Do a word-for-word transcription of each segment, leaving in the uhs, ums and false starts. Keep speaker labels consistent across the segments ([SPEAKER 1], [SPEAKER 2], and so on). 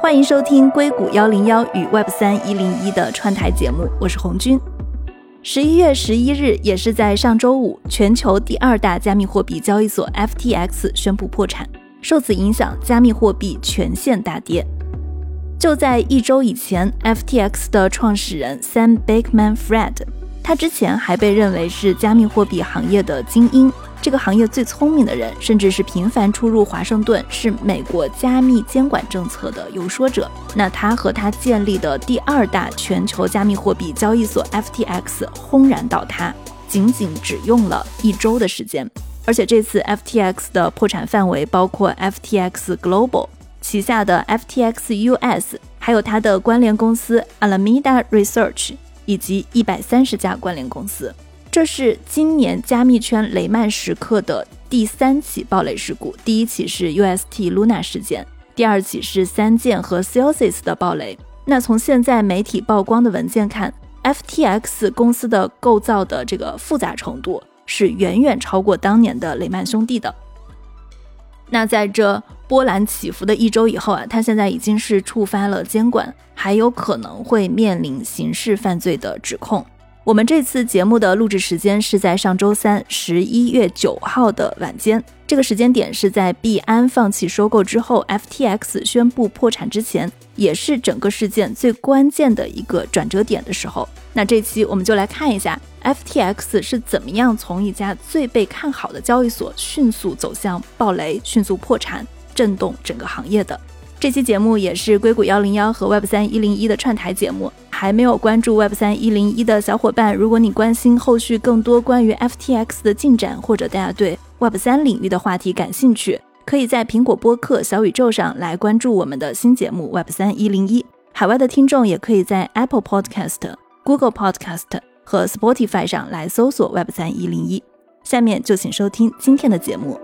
[SPEAKER 1] 欢迎收听硅谷一零一与 Web 三一零一的串台节目，我是红军。十一月十一日，也是在上周五，全球第二大加密货币交易所 F T X 宣布破产，受此影响，加密货币全线大跌。就在一周以前， F T X 的创始人 Sam Bankman-Fried， 他之前还被认为是加密货币行业的精英，这个行业最聪明的人，甚至是频繁出入华盛顿，是美国加密监管政策的游说者。那他和他建立的第二大全球加密货币交易所 F T X 轰然倒塌，仅仅只用了一周的时间。而且这次 F T X 的破产范围包括 F T X Global 旗下的 F T X U S， 还有它的关联公司 Alameda Research， 以及一百三十家关联公司。这是今年加密圈雷曼时刻的第三起暴雷事故，第一起是 U S T Luna 事件，第二起是三箭和 Celsius 的暴雷。那从现在媒体曝光的文件看， F T X 公司的构造的这个复杂程度是远远超过当年的雷曼兄弟的。那在这波澜起伏的一周以后啊，他现在已经是触发了监管，还有可能会面临刑事犯罪的指控。我们这次节目的录制时间是在上周三十一月九号的晚间，这个时间点是在币安放弃收购之后 F T X 宣布破产之前，也是整个事件最关键的一个转折点的时候。那这期我们就来看一下 F T X 是怎么样从一家最被看好的交易所迅速走向暴雷，迅速破产，震动整个行业的。这期节目也是硅谷一零一和 Web 三一零一的串台节目，还没有关注 Web 三一零一的小伙伴，如果你关心后续更多关于 F T X 的进展，或者大家对 Web 三领域的话题感兴趣，可以在苹果播客、小宇宙上来关注我们的新节目 Web 三一零一。海外的听众也可以在 Apple Podcast、Google Podcast 和 Spotify 上来搜索 Web 三一零一。下面就请收听今天的节目。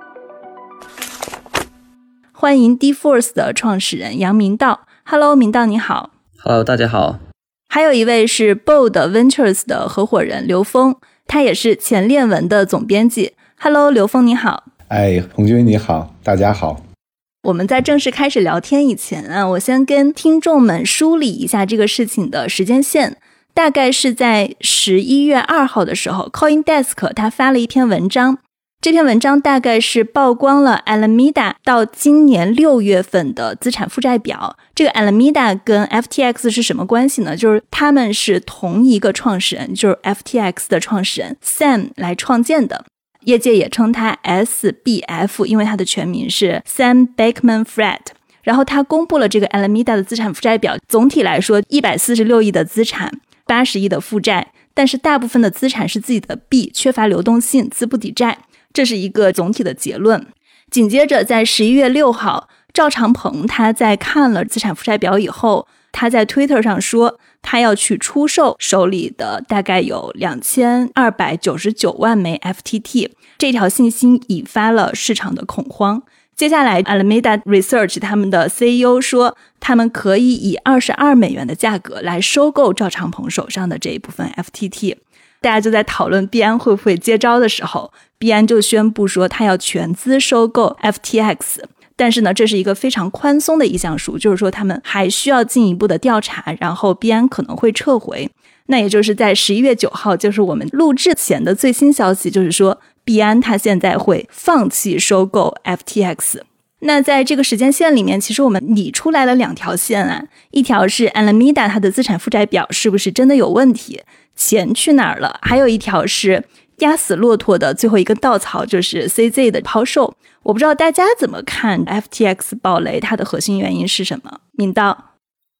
[SPEAKER 1] 欢迎 D-Force 的创始人杨明道。 Hello 明道你好。
[SPEAKER 2] Hello 大家好。
[SPEAKER 1] 还有一位是 Bold Ventures 的合伙人刘峰，他也是前链文的总编辑。 Hello 刘峰你好。
[SPEAKER 3] 哎，红军你好，大家好。
[SPEAKER 1] 我们在正式开始聊天以前啊，我先跟听众们梳理一下这个事情的时间线。大概是在十一月二号的时候， CoinDesk 他发了一篇文章，这篇文章大概是曝光了 Alameda 到今年六月份的资产负债表。这个 Alameda 跟 F T X 是什么关系呢？就是他们是同一个创始人，就是 F T X 的创始人 Sam 来创建的，业界也称他 S B F， 因为他的全名是 Sam Bankman-Fried。然后他公布了这个 Alameda 的资产负债表，总体来说一百四十六亿的资产，八十亿的负债，但是大部分的资产是自己的币，缺乏流动性，资不抵债，这是一个总体的结论。紧接着在十一月六号，赵长鹏他在看了资产负债表以后，他在 Twitter 上说他要去出售手里的大概有两千二百九十九万枚 F T T， 这条信息引发了市场的恐慌。接下来 Alameda Research 他们的 C E O 说他们可以以二十二美元的价格来收购赵长鹏手上的这一部分 F T T。 大家就在讨论币安会不会接招的时候，币安就宣布说他要全资收购 F T X。 但是呢，这是一个非常宽松的意向书，就是说他们还需要进一步的调查，然后币安可能会撤回。那也就是在十一月九号，就是我们录制前的最新消息，就是说币安它现在会放弃收购 F T X。 那在这个时间线里面，其实我们理出来了两条线啊，一条是 Alameda 它的资产负债表是不是真的有问题，钱去哪儿了，还有一条是压死骆驼的最后一根稻草，就是 C Z 的抛售。我不知道大家怎么看 F T X 暴雷，它的核心原因是什么？明道。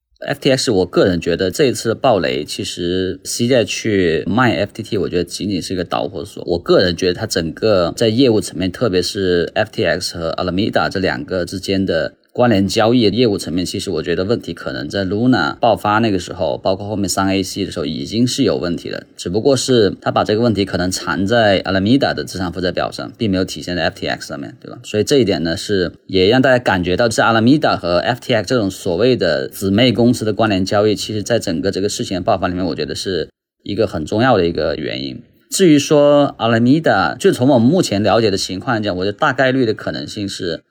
[SPEAKER 2] F T X 我个人觉得这一次的暴雷，其实 C Z 去卖 F T T 我觉得仅仅是一个导火索。我个人觉得它整个在业务层面，特别是 F T X 和 Alameda 这两个之间的关联交易的业务层面，其实我觉得问题可能在 Luna 爆发那个时候，包括后面 三 A C 的时候已经是有问题了，只不过是他把这个问题可能藏在 Alameda 的资产负债表上，并没有体现在 F T X 上面，对吧？所以这一点呢，是也让大家感觉到是 Alameda 和 F T X 这种所谓的姊妹公司的关联交易，其实在整个这个事情的爆发里面，我觉得是一个很重要的一个原因。至于说 Alameda， 就从我们目前了解的情况讲，我觉得大概率的可能性是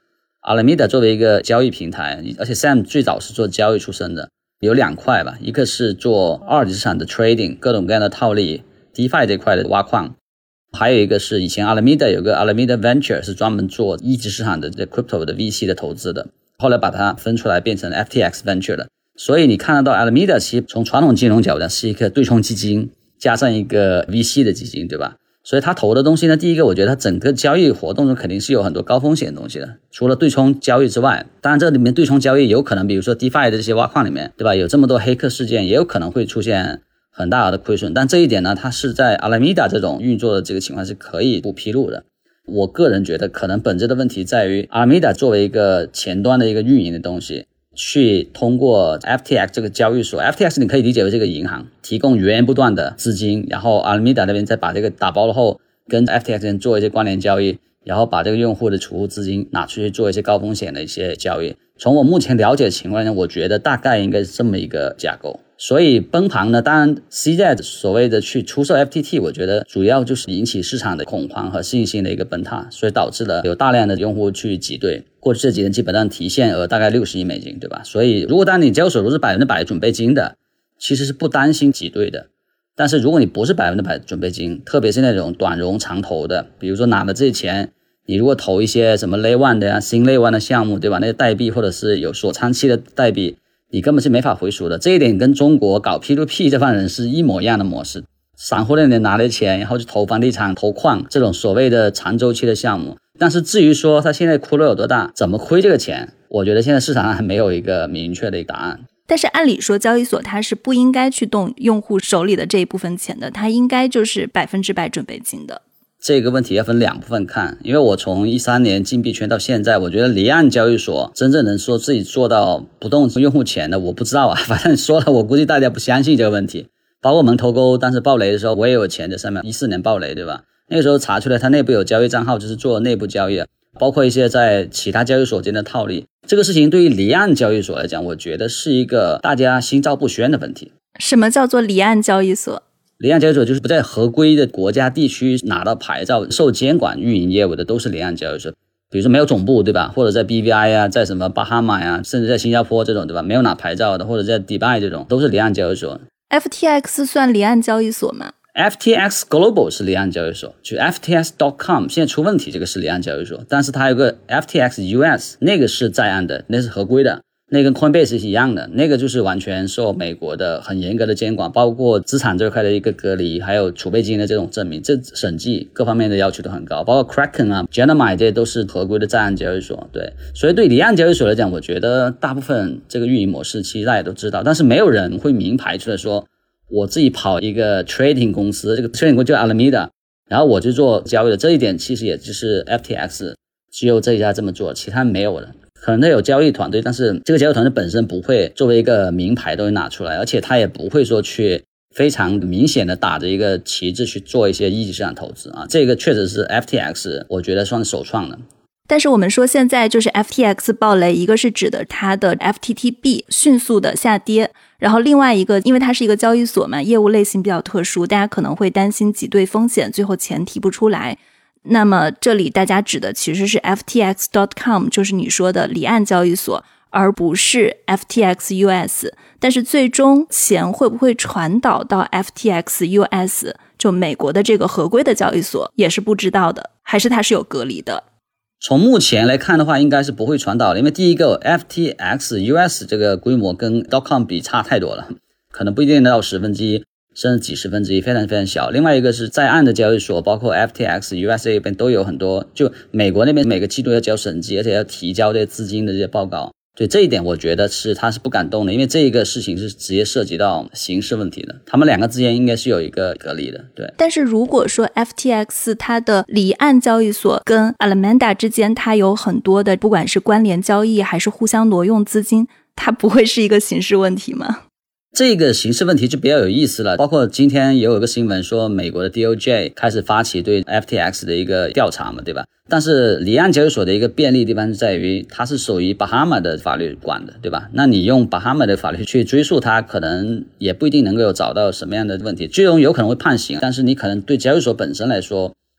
[SPEAKER 2] Alameda 作为一个交易平台，而且 Sam 最早是做交易出身的，有两块吧，一个是做二级市场的 trading， 各种各样的套利 DeFi 这块的挖矿，还有一个是以前 Alameda 有个 Alameda Venture 是专门做一级市场的 crypto 的 V C 的投资的，后来把它分出来变成 F T X Venture 了。所以你看得到 Alameda 其实从传统金融角度是一个对冲基金加上一个 V C 的基金，对吧？所以他投的东西呢，第一个我觉得他整个交易活动中肯定是有很多高风险的东西的，除了对冲交易之外，当然这里面对冲交易有可能比如说 DeFi 的这些挖矿里面，对吧，有这么多黑客事件，也有可能会出现很大的亏损，但这一点呢，它是在 Alameda 这种运作的这个情况是可以不披露的。我个人觉得可能本质的问题在于 Alameda 作为一个前端的一个运营的东西，去通过 F T X 这个交易所， F T X 你可以理解为这个银行提供源源不断的资金，然后 Alameda 那边再把这个打包了后跟 F T X 做一些关联交易，然后把这个用户的储户资金拿出去做一些高风险的一些交易。从我目前了解的情况呢，我觉得大概应该是这么一个架构。所以崩盘呢，当然 C Z 所谓的去出售 F T T， 我觉得主要就是引起市场的恐慌和信心的一个崩塌，所以导致了有大量的用户去挤兑。过去这几年基本上提现额大概六十亿美金，对吧？所以如果当你交易所都是百分之百准备金的，其实是不担心挤兑的。但是如果你不是百分之百准备金，特别是那种短融长投的，比如说拿了这些钱，你如果投一些什么 Layer one 的呀、新 Layer one 的项目，对吧？那些代币或者是有锁仓期的代币，你根本是没法回赎的。这一点跟中国搞 P to P 这帮人是一模一样的模式。散户那边拿了钱，然后去投房地产、投矿这种所谓的长周期的项目。但是至于说他现在窟窿有多大，怎么亏这个钱，我觉得现在市场上还没有一个明确的一个答案。
[SPEAKER 1] 但是按理说交易所它是不应该去动用户手里的这一部分钱的，它应该就是百分之百准备金的。
[SPEAKER 2] 这个问题要分两部分看，因为我从一三年进币圈到现在，我觉得离岸交易所真正能说自己做到不动用户钱的我不知道啊，反正说了我估计大家不相信这个问题。包括我们投沟当时爆雷的时候，我也有钱在上面，一四年爆雷，对吧？那个时候查出来它内部有交易账号，就是做内部交易，包括一些在其他交易所间的套利。这个事情对于离岸交易所来讲，我觉得是一个大家心照不宣的问题。
[SPEAKER 1] 什么叫做离岸交易所？
[SPEAKER 2] 离岸交易所就是不在合规的国家地区拿到牌照受监管运营业务的都是离岸交易所。比如说没有总部，对吧？或者在 B V I 啊，在什么巴哈马呀，甚至在新加坡这种，对吧？没有拿牌照的，或者在迪拜这种都是离岸交易所。
[SPEAKER 1] F T X 算离岸交易所吗？
[SPEAKER 2] F T X Global 是离岸交易所，就 F T X 点 com 现在出问题，这个是离岸交易所，但是它有个 F T X U S 那个是在岸的，那是合规的，那跟 Coinbase 是一样的，那个就是完全受美国的很严格的监管，包括资产这块的一个隔离，还有储备金的这种证明，这审计各方面的要求都很高，包括 Kraken 啊 Genomai 这些都是合规的在岸交易所。对，所以对离岸交易所来讲，我觉得大部分这个运营模式其实大家都知道，但是没有人会明牌出来说我自己跑一个 trading 公司，这个 trading 公司叫 Alameda， 然后我就做交易的，这一点其实也就是 F T X 只有这一家这么做，其他没有的。可能他有交易团队，但是这个交易团队本身不会作为一个名牌东西拿出来，而且他也不会说去非常明显的打着一个旗帜去做一些一级市场投资啊，这个确实是 F T X 我觉得算是首创的。
[SPEAKER 1] 但是我们说现在就是 F T X 爆雷，一个是指的它的 F T T B 迅速的下跌，然后另外一个因为它是一个交易所嘛，业务类型比较特殊，大家可能会担心挤兑风险，最后钱提不出来。那么这里大家指的其实是 F T X 点 com， 就是你说的离岸交易所，而不是 F T X U S。 但是最终钱会不会传导到 F T X U S， 就美国的这个合规的交易所也是不知道的，还是它是有隔离的？
[SPEAKER 2] 从目前来看的话，应该是不会传导的，因为第一个 F T X U S 这个规模跟 .com 比差太多了，可能不一定能到十分之一，甚至几十分之一，非常非常小。另外一个是在岸的交易所，包括 F T X U S A 那边都有很多，就美国那边每个季度要交审计，而且要提交这些资金的这些报告。对这一点我觉得是他是不敢动的，因为这一个事情是直接涉及到刑事问题的，他们两个之间应该是有一个隔离的。对，
[SPEAKER 1] 但是如果说 F T X 它的离岸交易所跟 Alameda 之间它有很多的不管是关联交易还是互相挪用资金，它不会是一个刑事问题吗？
[SPEAKER 2] 这个刑事问题就比较有意思了，包括今天也有一个新闻说美国的 D O J 开始发起对 F T X 的一个调查嘛，对吧？但是离岸交易所的一个便利地方是在于它是属于巴哈马的法律管的，对吧？那你用巴哈马的法律去追溯它，可能也不一定能够有找到什么样的问题，最终有可能会判刑，但是你可能对交易所本身来说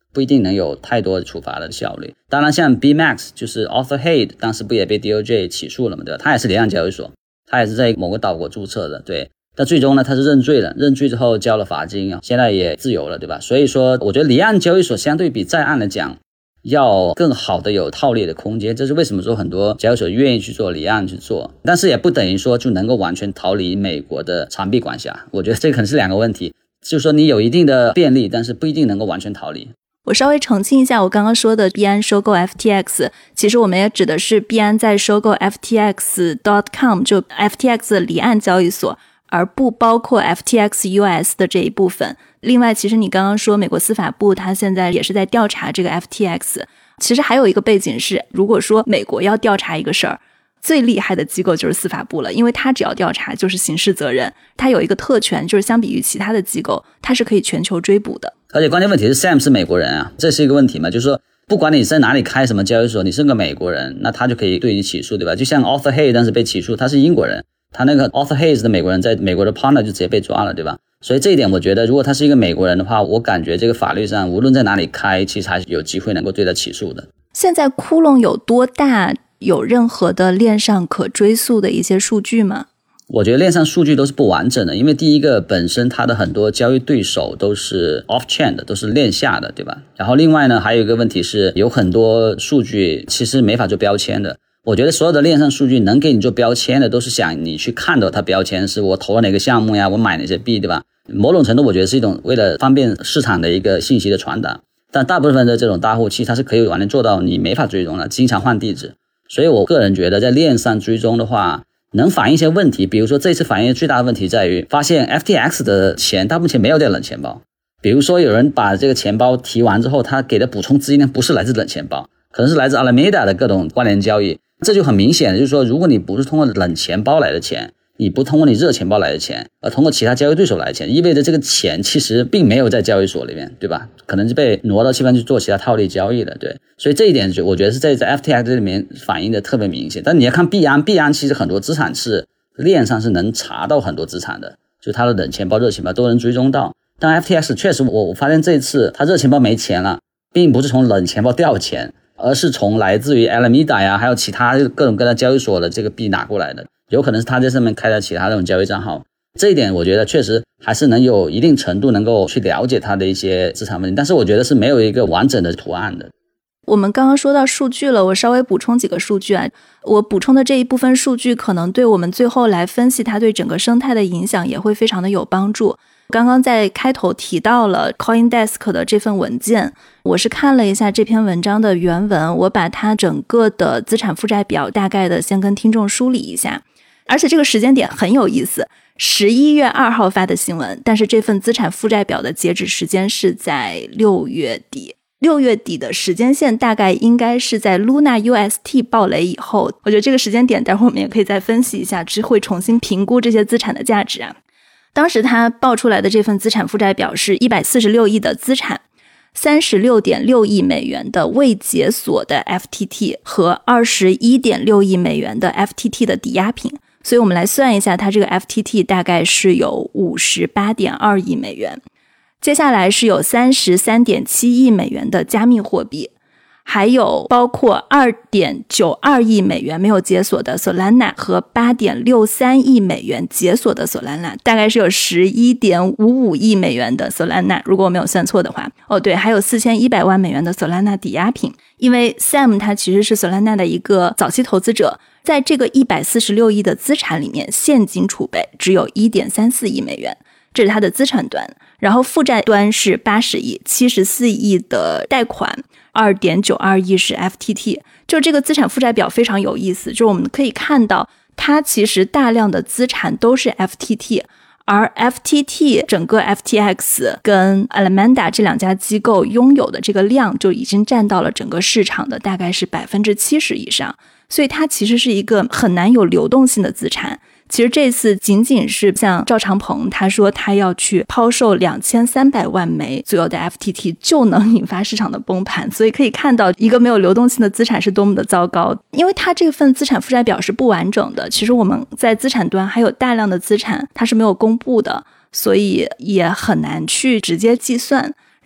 [SPEAKER 2] 不一定能有太多的处罚的效率。当然像 B Max 就是 Arthur Hayes 当时不也被 D O J 起诉了嘛，对吧？他也是离岸交易所，他也是在某个岛国注册的，对。但最终呢，他是认罪了，认罪之后交了罚金啊，现在也自由了，对吧？所以说我觉得离岸交易所相对比在岸来讲要更好的有套利的空间，这是为什么说很多交易所愿意去做离岸去做，但是也不等于说就能够完全逃离美国的长臂管辖，我觉得这可能是两个问题，就是说你有一定的便利，但是不一定能够完全逃离。
[SPEAKER 1] 我稍微澄清一下，我刚刚说的币安收购 F T X， 其实我们也指的是币安在收购 F T X dot com 就 F T X 的离岸交易所，而不包括 F T X U S 的这一部分。另外其实你刚刚说美国司法部它现在也是在调查这个 F T X， 其实还有一个背景是，如果说美国要调查一个事儿，最厉害的机构就是司法部了，因为它只要调查就是刑事责任，它有一个特权，就是相比于其他的机构它是可以全球追捕的。
[SPEAKER 2] 而且关键问题是 Sam 是美国人啊，这是一个问题嘛，就是说不管你在哪里开什么交易所，你是个美国人，那他就可以对你起诉，对吧？就像 Arthur Hayes 当时被起诉，他是英国人，他那个 Arthur Hayes 的美国人在美国的 partner 就直接被抓了，对吧？所以这一点我觉得如果他是一个美国人的话，我感觉这个法律上无论在哪里开，其实还是有机会能够对他起诉的。
[SPEAKER 1] 现在窟窿有多大？有任何的链上可追溯的一些数据吗？
[SPEAKER 2] 我觉得链上数据都是不完整的，因为第一个本身它的很多交易对手都是 off chain 的，都是链下的，对吧？然后另外呢还有一个问题是有很多数据其实没法做标签的，我觉得所有的链上数据能给你做标签的都是想你去看到它标签是我投了哪个项目呀，我买哪些币，对吧？某种程度我觉得是一种为了方便市场的一个信息的传达，但大部分的这种大户其实它是可以完全做到你没法追踪的，经常换地址。所以我个人觉得在链上追踪的话能反映一些问题，比如说这次反映最大的问题在于发现 F T X 的钱大部分钱没有在冷钱包，比如说有人把这个钱包提完之后，他给的补充资金呢不是来自冷钱包，可能是来自 Alameda 的各种关联交易，这就很明显的就是说，如果你不是通过冷钱包来的钱，你不通过你热钱包来的钱，而通过其他交易对手来的钱，意味着这个钱其实并没有在交易所里面，对吧？可能是被挪到其他去做其他套利交易的，对。所以这一点我觉得是在在 F T X 里面反映的特别明显。但你要看币安，币安其实很多资产是链上是能查到很多资产的，就它的冷钱包、热钱包都能追踪到。但 F T X 确实我我发现这一次它热钱包没钱了，并不是从冷钱包调钱，而是从来自于 Alameda 呀，还有其他各种各样的交易所的这个币拿过来的，有可能是他在上面开了其他那种交易账号。这一点我觉得确实还是能有一定程度能够去了解它的一些资产问题，但是我觉得是没有一个完整的图案的。
[SPEAKER 1] 我们刚刚说到数据了，我稍微补充几个数据啊。我补充的这一部分数据可能对我们最后来分析它对整个生态的影响也会非常的有帮助。刚刚在开头提到了 CoinDesk 的这份文件，我是看了一下这篇文章的原文，我把它整个的资产负债表大概的先跟听众梳理一下。而且这个时间点很有意思，十一月二号发的新闻，但是这份资产负债表的截止时间是在六月底。六月底的时间线大概应该是在 Luna U S T 爆雷以后，我觉得这个时间点待会儿我们也可以再分析一下，只会重新评估这些资产的价值啊。当时他爆出来的这份资产负债表是一百四十六亿的资产， 三十六点六亿美元的未解锁的 F T T 和 二十一点六亿美元的 F T T 的抵押品，所以我们来算一下，它这个 F T T 大概是有 五十八点二亿美元。接下来是有 三十三点七亿美元的加密货币，还有包括 二点九二亿美元没有解锁的 Solana 和 八点六三亿美元解锁的 Solana， 大概是有 十一点五五亿美元的 Solana， 如果我没有算错的话。哦对，还有四千一百万美元的 Solana 抵押品。因为 Sam 他其实是 Solana 的一个早期投资者，在这个一百四十六亿的资产里面，现金储备只有 一点三四亿美元，这是他的资产端。然后负债端是八十亿，七十四亿的贷款， 二点九二亿是 F T T。 就这个资产负债表非常有意思，就是我们可以看到它其实大量的资产都是 F T T， 而 F T T 整个 F T X 跟 Alameda 这两家机构拥有的这个量就已经占到了整个市场的大概是 百分之七十 以上，所以它其实是一个很难有流动性的资产。其实这次仅仅是像赵长鹏他说他要去抛售两千三百万枚左右的 F T T 就能引发市场的崩盘，所以可以看到一个没有流动性的资产是多么的糟糕。因为它这份资产负债表是不完整的，其实我们在资产端还有大量的资产它是没有公布的，所以也很难去直接计算。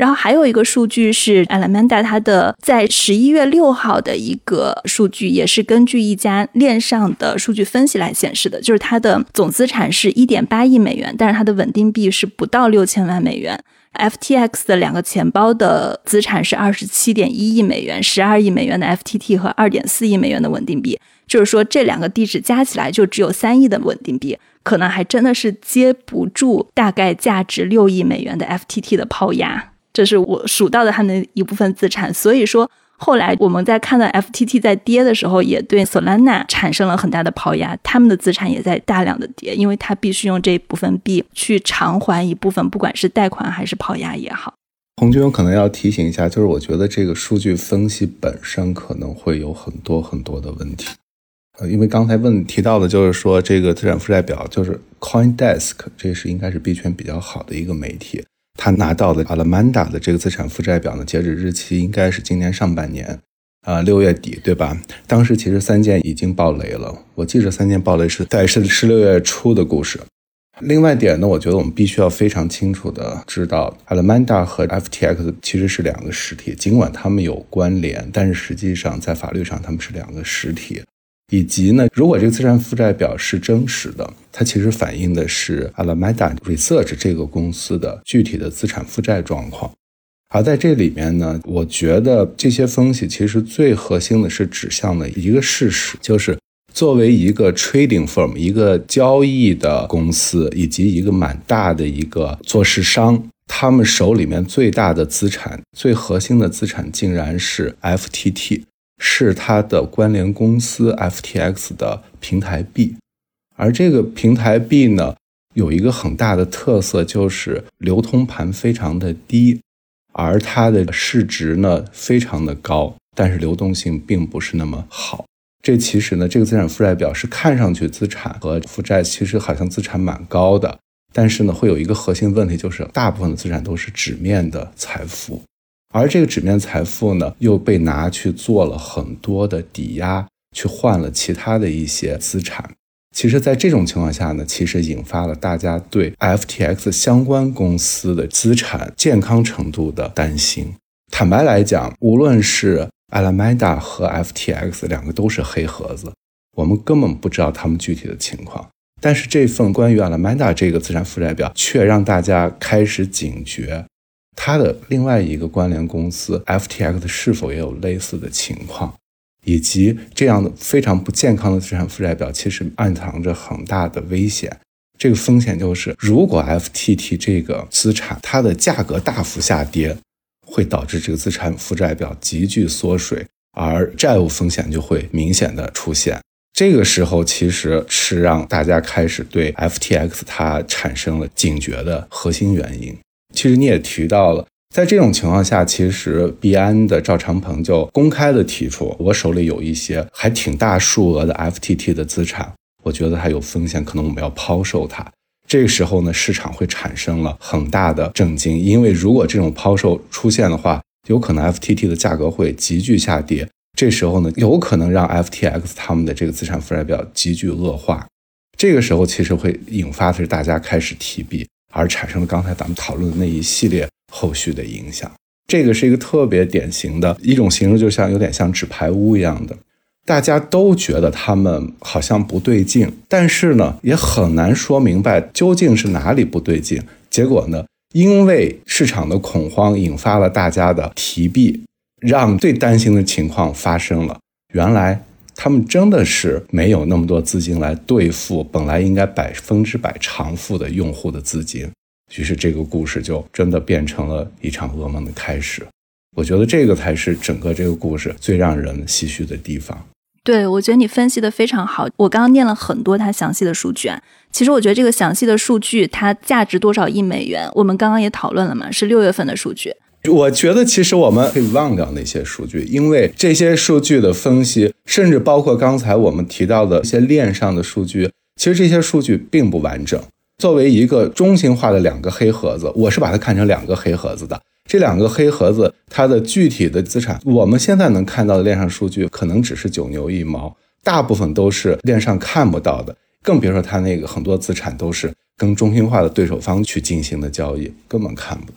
[SPEAKER 1] 然后还有一个数据是 Alameda 它的在十一月六号的一个数据，也是根据一家链上的数据分析来显示的，就是它的总资产是 一点八亿美元，但是它的稳定币是不到六千万美元。F T X 的两个钱包的资产是 二十七点一亿美元，十二亿美元的 F T T 和 二点四亿美元的稳定币，就是说这两个地址加起来就只有三亿的稳定币，可能还真的是接不住大概价值六亿美元的 F T T 的抛压，这是我数到的他们的一部分资产。所以说后来我们在看到 F T T 在跌的时候，也对 Solana 产生了很大的抛压，他们的资产也在大量的跌，因为他必须用这部分币去偿还一部分不管是贷款还是抛压也好。
[SPEAKER 3] 红军我可能要提醒一下，就是我觉得这个数据分析本身可能会有很多很多的问题。呃，因为刚才问提到的就是说这个资产负债表，就是 CoinDesk 这是应该是币圈比较好的一个媒体，他拿到的 Alameda 的这个资产负债表呢，截止日期应该是今年上半年呃六月底，对吧？当时其实三件已经爆雷了，我记着三件爆雷是在是是六月初的故事。另外一点呢，我觉得我们必须要非常清楚的知道 Alameda 和 F T X 其实是两个实体，尽管它们有关联，但是实际上在法律上它们是两个实体。以及呢，如果这个资产负债表是真实的，它其实反映的是 Alameda Research 这个公司的具体的资产负债状况。而在这里面呢，我觉得这些分析其实最核心的是指向了一个事实，就是作为一个 trading firm 一个交易的公司以及一个蛮大的一个做市商，他们手里面最大的资产最核心的资产竟然是 F T T， 是它的关联公司 F T X 的平台币。而这个平台币呢，有一个很大的特色，就是流通盘非常的低，而它的市值呢非常的高，但是流动性并不是那么好。这其实呢，这个资产负债表是看上去资产和负债其实好像资产蛮高的，但是呢会有一个核心问题，就是大部分的资产都是纸面的财富，而这个纸面财富呢又被拿去做了很多的抵押，去换了其他的一些资产。其实在这种情况下呢，其实引发了大家对 F T X 相关公司的资产健康程度的担心。坦白来讲，无论是 Alameda 和 F T X 两个都是黑盒子，我们根本不知道他们具体的情况。但是这份关于 Alameda 这个资产负债表却让大家开始警觉，它的另外一个关联公司 F T X 是否也有类似的情况，以及这样的非常不健康的资产负债表其实暗藏着很大的危险。这个风险就是，如果 F T T 这个资产它的价格大幅下跌，会导致这个资产负债表急剧缩水，而债务风险就会明显的出现。这个时候其实是让大家开始对 F T X 它产生了警觉的核心原因。其实你也提到了，在这种情况下，其实币安的赵长鹏就公开的提出，我手里有一些还挺大数额的 F T T 的资产，我觉得它有风险，可能我们要抛售它。这个时候呢，市场会产生了很大的震惊，因为如果这种抛售出现的话，有可能 F T T 的价格会急剧下跌，这时候呢，有可能让 F T X 他们的这个资产负债表急剧恶化。这个时候其实会引发的是大家开始提币，而产生了刚才咱们讨论的那一系列后续的影响。这个是一个特别典型的一种形容，就像有点像纸牌屋一样的，大家都觉得他们好像不对劲，但是呢也很难说明白究竟是哪里不对劲。结果呢，因为市场的恐慌引发了大家的提币，让最担心的情况发生了。原来他们真的是没有那么多资金来对付本来应该百分之百偿付的用户的资金，于是这个故事就真的变成了一场噩梦的开始。我觉得这个才是整个这个故事最让人唏嘘的地方。
[SPEAKER 1] 对，我觉得你分析的非常好。我刚刚念了很多它详细的数据啊，其实我觉得这个详细的数据它价值多少亿美元，我们刚刚也讨论了嘛，是六月份的数据。
[SPEAKER 3] 我觉得其实我们可以忘掉那些数据，因为这些数据的分析，甚至包括刚才我们提到的一些链上的数据，其实这些数据并不完整。作为一个中心化的两个黑盒子，我是把它看成两个黑盒子的。这两个黑盒子它的具体的资产，我们现在能看到的链上数据可能只是九牛一毛，大部分都是链上看不到的，更别说它那个很多资产都是跟中心化的对手方去进行的交易，根本看不到。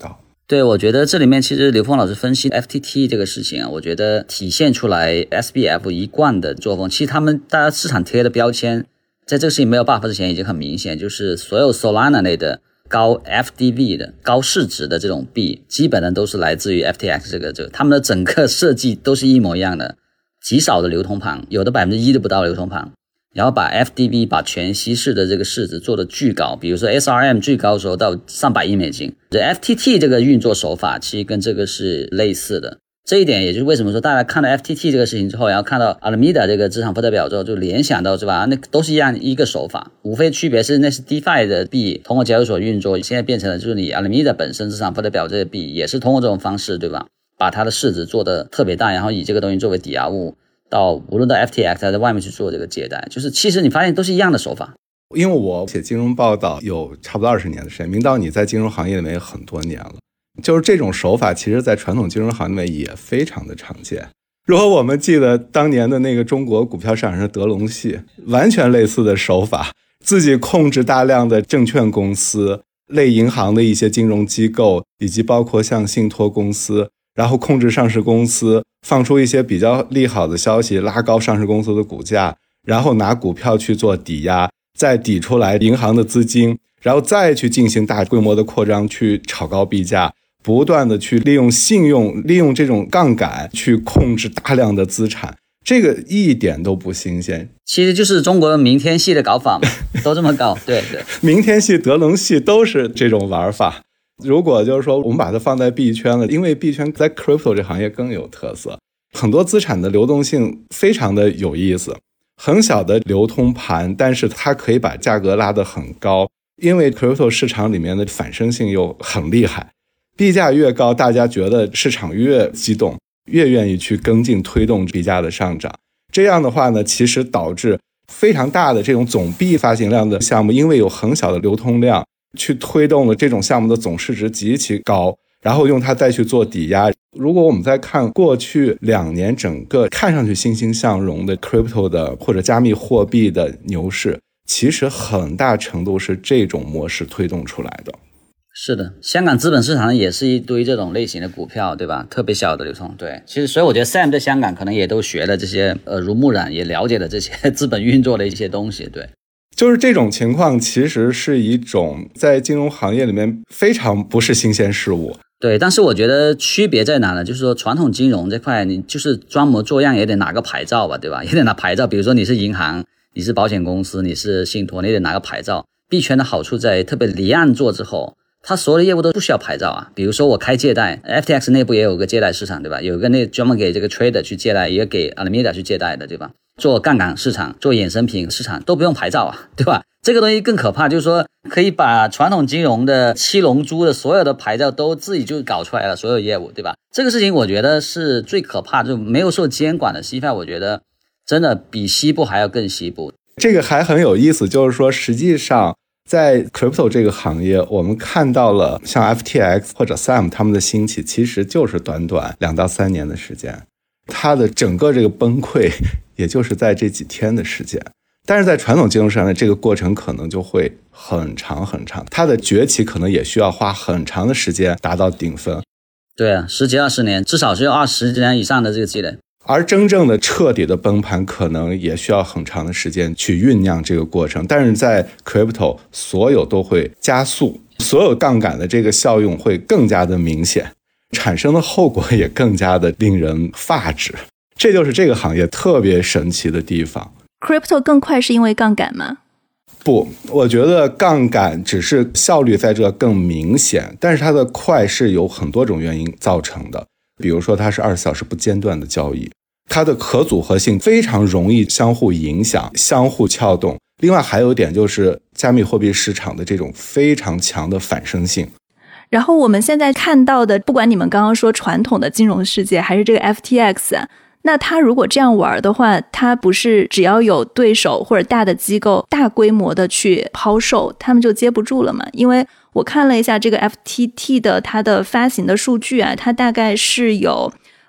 [SPEAKER 2] 对，我觉得这里面其实刘峰老师分析 F T T 这个事情啊，我觉得体现出来 S B F 一贯的作风。其实他们大家市场贴的标签，在这个事情没有爆发之前已经很明显，就是所有 Solana 类的高 F D V 的高市值的这种币，基本上都是来自于 F T X 这个这个，他们的整个设计都是一模一样的，极少的流通盘，有的百分之一都不到流通盘。然后把 F D V 把全稀释的这个市值做得巨高，比如说 S R M 最高的时候到上百亿美金。这 F T T 这个运作手法其实跟这个是类似的，这一点也就是为什么说大家看到 F T T 这个事情之后，然后看到 Alameda 这个资产负债表之后就联想到是吧，那都是一样一个手法，无非区别是那是 DeFi 的币通过交易所运作，现在变成了就是你 Alameda 本身资产负债表这些币也是通过这种方式，对吧，把它的市值做得特别大，然后以这个东西作为抵押物到无论到 F T X 还在外面去做这个借贷，就是其实你发现都是一样的手法。
[SPEAKER 3] 因为我写金融报道有差不多二十年的时间，明道你在金融行业里面也很多年了，就是这种手法其实在传统金融行业里面也非常的常见。如果我们记得当年的那个中国股票市场上的德隆系，完全类似的手法，自己控制大量的证券公司、类银行的一些金融机构，以及包括像信托公司，然后控制上市公司，放出一些比较利好的消息，拉高上市公司的股价，然后拿股票去做抵押，再抵出来银行的资金，然后再去进行大规模的扩张，去炒高币价，不断的去利用信用，利用这种杠杆去控制大量的资产，这个一点都不新鲜。
[SPEAKER 2] 其实就是中国明天系的搞法嘛，都这么搞。对对，
[SPEAKER 3] 明天系、德隆系都是这种玩法。如果就是说我们把它放在币圈了，因为币圈在 crypto 这行业更有特色，很多资产的流动性非常的有意思，很小的流通盘，但是它可以把价格拉得很高，因为 crypto 市场里面的反生性又很厉害，币价越高，大家觉得市场越激动，越愿意去跟进推动币价的上涨。这样的话呢，其实导致非常大的这种总币发行量的项目，因为有很小的流通量，去推动了这种项目的总市值极其高，然后用它再去做抵押。如果我们再看过去两年整个看上去欣欣向荣的 crypto 的或者加密货币的牛市，其实很大程度是这种模式推动出来的。
[SPEAKER 2] 是的，香港资本市场也是一堆这种类型的股票，对吧？特别小的流通。对，其实所以我觉得 Sam 在香港可能也都学了这些耳濡目染，也了解了这些资本运作的一些东西。对，
[SPEAKER 3] 就是这种情况其实是一种在金融行业里面非常不是新鲜事物。
[SPEAKER 2] 对，但是我觉得区别在哪呢？就是说传统金融这块你就是装模作样也得拿个牌照吧，对吧？也得拿牌照，比如说你是银行，你是保险公司，你是信托，你得拿个牌照。币圈的好处在特别离岸做之后，它所有的业务都不需要牌照啊。比如说我开借贷 F T X 内部也有个借贷市场，对吧？有一个那专门给这个 trader 去借贷，也给 Alameda 去借贷的，对吧？做杠杆市场，做衍生品市场都不用牌照啊，对吧？这个东西更可怕，就是说可以把传统金融的七龙珠的所有的牌照都自己就搞出来了，所有业务，对吧？这个事情我觉得是最可怕，就没有受监管的西方，我觉得真的比西部还要更西部。
[SPEAKER 3] 这个还很有意思，就是说实际上在 crypto 这个行业，我们看到了像 F T X 或者 Sam 他们的兴起，其实就是短短两到三年的时间，它的整个这个崩溃也就是在这几天的时间。但是在传统金融上呢，这个过程可能就会很长很长，它的崛起可能也需要花很长的时间达到顶峰。
[SPEAKER 2] 对啊，十几二十年，至少是有二十年以上的这个积累。
[SPEAKER 3] 而真正的彻底的崩盘可能也需要很长的时间去酝酿这个过程，但是在 crypto 所有都会加速，所有杠杆的这个效用会更加的明显，产生的后果也更加的令人发指，这就是这个行业特别神奇的地方。
[SPEAKER 1] Crypto 更快是因为杠杆吗？
[SPEAKER 3] 不，我觉得杠杆只是效率在这更明显，但是它的快是有很多种原因造成的。比如说它是二十四小时不间断的交易，它的可组合性非常容易相互影响、相互撬动。另外还有一点就是加密货币市场的这种非常强的反生性。
[SPEAKER 1] 然后我们现在看到的，不管你们刚刚说传统的金融世界还是这个 F T X 啊，那他如果这样玩的话，他不是只要有对手或者大的机构大规模的去抛售，他们就接不住了嘛？因为我看了一下这个 F T T 的它的发行的数据啊，它大概是有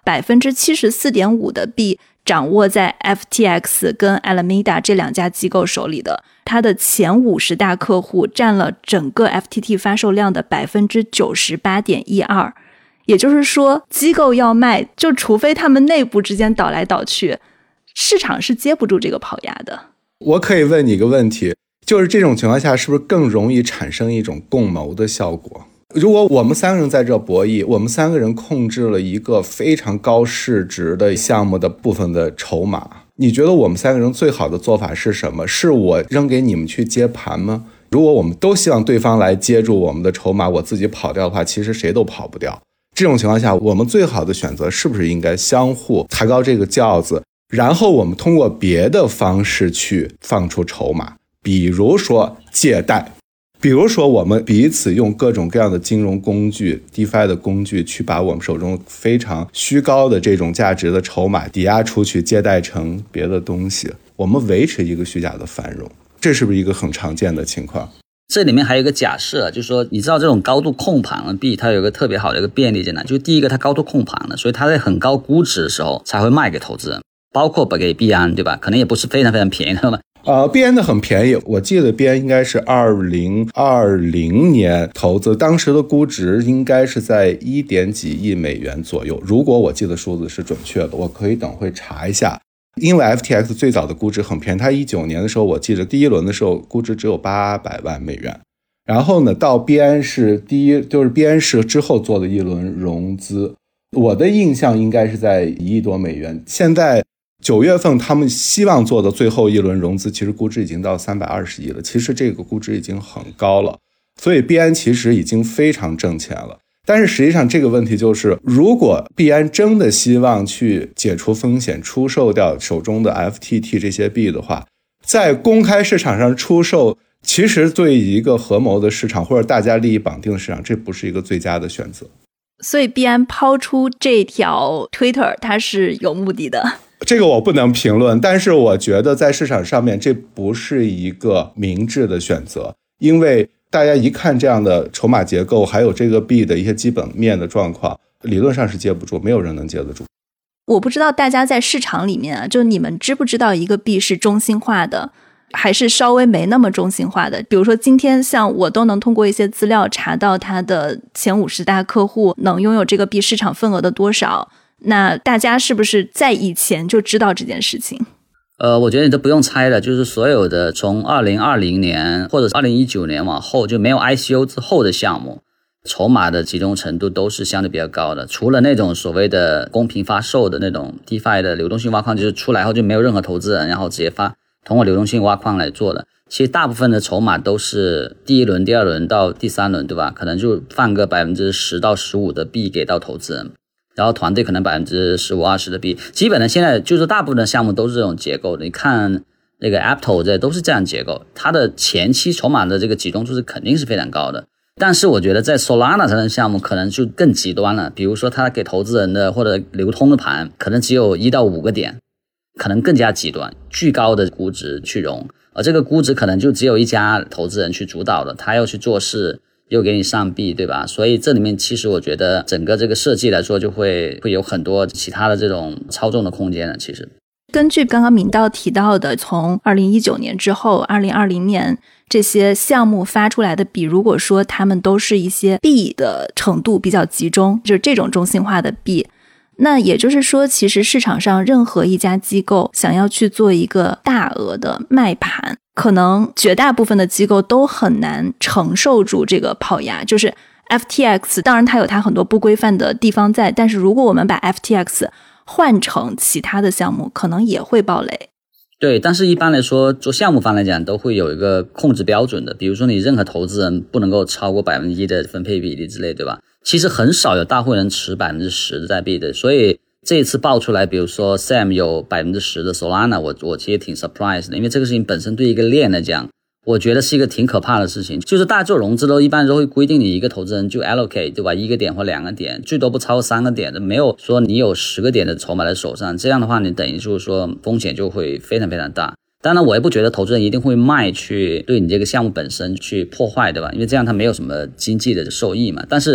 [SPEAKER 1] 百分之七十四点五的币掌握在 F T X 跟 Alameda 这两家机构手里的，它的前五十大客户占了整个 F T T 发售量的百分之九十八点一二。也就是说，机构要卖，就除非他们内部之间倒来倒去，市场是接不住这个跑压的。
[SPEAKER 3] 我可以问你一个问题，就是这种情况下是不是更容易产生一种共谋的效果？如果我们三个人在这博弈，我们三个人控制了一个非常高市值的项目的部分的筹码，你觉得我们三个人最好的做法是什么？是我扔给你们去接盘吗？如果我们都希望对方来接住我们的筹码，我自己跑掉的话，其实谁都跑不掉。这种情况下，我们最好的选择是不是应该相互抬高这个轿子，然后我们通过别的方式去放出筹码，比如说借贷，比如说我们彼此用各种各样的金融工具 DeFi 的工具去把我们手中非常虚高的这种价值的筹码抵押出去，借贷成别的东西，我们维持一个虚假的繁荣，这是不是一个很常见的情况？
[SPEAKER 2] 这里面还有一个假设，就是说你知道这种高度控盘的币它有一个特别好的一个便利在哪，就是第一个它高度控盘了，所以它在很高估值的时候才会卖给投资人，包括给币安，对吧？可能也不是非常非常便宜的嘛。
[SPEAKER 3] 呃，币安的很便宜，我记得币安应该是二零二零年投资，当时的估值应该是在一点几亿美元左右，如果我记得数字是准确的，我可以等会查一下。因为 F T X 最早的估值很便宜，它一九年的时候我记得第一轮的时候估值只有八百万美元，然后呢到币安是第一就是币安是之后做的一轮融资，我的印象应该是在一亿多美元，现在九月份他们希望做的最后一轮融资，其实估值已经到三百二十亿了，其实这个估值已经很高了，所以币安其实已经非常挣钱了。但是实际上这个问题就是，如果币安真的希望去解除风险，出售掉手中的 F T T 这些币的话，在公开市场上出售，其实对一个合谋的市场或者大家利益绑定的市场，这不是一个最佳的选择。
[SPEAKER 1] 所以币安抛出这条 Twitter 它是有目的的，
[SPEAKER 3] 这个我不能评论，但是我觉得在市场上面这不是一个明智的选择，因为大家一看这样的筹码结构，还有这个币的一些基本面的状况，理论上是接不住，没有人能接得住。
[SPEAKER 1] 我不知道大家在市场里面啊，就你们知不知道一个币是中心化的，还是稍微没那么中心化的？比如说今天像我都能通过一些资料查到它的前五十大客户能拥有这个币市场份额的多少，那大家是不是在以前就知道这件事情？
[SPEAKER 2] 呃，我觉得你都不用猜了，就是所有的从二零二零年或者二零一九年往后就没有 I C O 之后的项目，筹码的集中程度都是相对比较高的，除了那种所谓的公平发售的那种 DeFi 的流动性挖矿，就是出来后就没有任何投资人，然后直接发通过流动性挖矿来做的，其实大部分的筹码都是第一轮、第二轮到第三轮，对吧？可能就放个百分之十到十五的币给到投资人。然后团队可能 百分之十五到二十 的币，基本上现在就是大部分的项目都是这种结构的。你看那个 Apto 这都是这样结构，它的前期筹码的这个集中度是肯定是非常高的。但是我觉得在 Solana 这样的项目可能就更极端了，比如说它给投资人的或者流通的盘可能只有一到五个点，可能更加极端，巨高的估值去融，而这个估值可能就只有一家投资人去主导的，他要去做事又给你上币，对吧？所以这里面其实我觉得整个这个设计来说就会会有很多其他的这种操纵的空间了。其实
[SPEAKER 1] 根据刚刚明道提到的，从二零一九年之后二零二零年这些项目发出来的币，如果说他们都是一些币的程度比较集中，就是这种中心化的币，那也就是说其实市场上任何一家机构想要去做一个大额的卖盘，可能绝大部分的机构都很难承受住这个跑压。就是 F T X 当然它有它很多不规范的地方在，但是如果我们把 F T X 换成其他的项目，可能也会爆雷。
[SPEAKER 2] 对，但是一般来说做项目方来讲都会有一个控制标准的，比如说你任何投资人不能够超过 百分之一 的分配比例之类，对吧？其实很少有大户人持 百分之十 的代币的，所以这一次爆出来比如说 Sam 有 百分之十 的 Solana， 我我其实挺 surprise 的，因为这个事情本身对一个链来讲我觉得是一个挺可怕的事情。就是大家做融资都一般都会规定你一个投资人就 allocate， 对吧？一个点或两个点，最多不超过三个点的，没有说你有十个点的筹码在手上，这样的话你等于就是说风险就会非常非常大。当然我也不觉得投资人一定会卖去对你这个项目本身去破坏，对吧？因为这样他没有什么经济的受益嘛。但是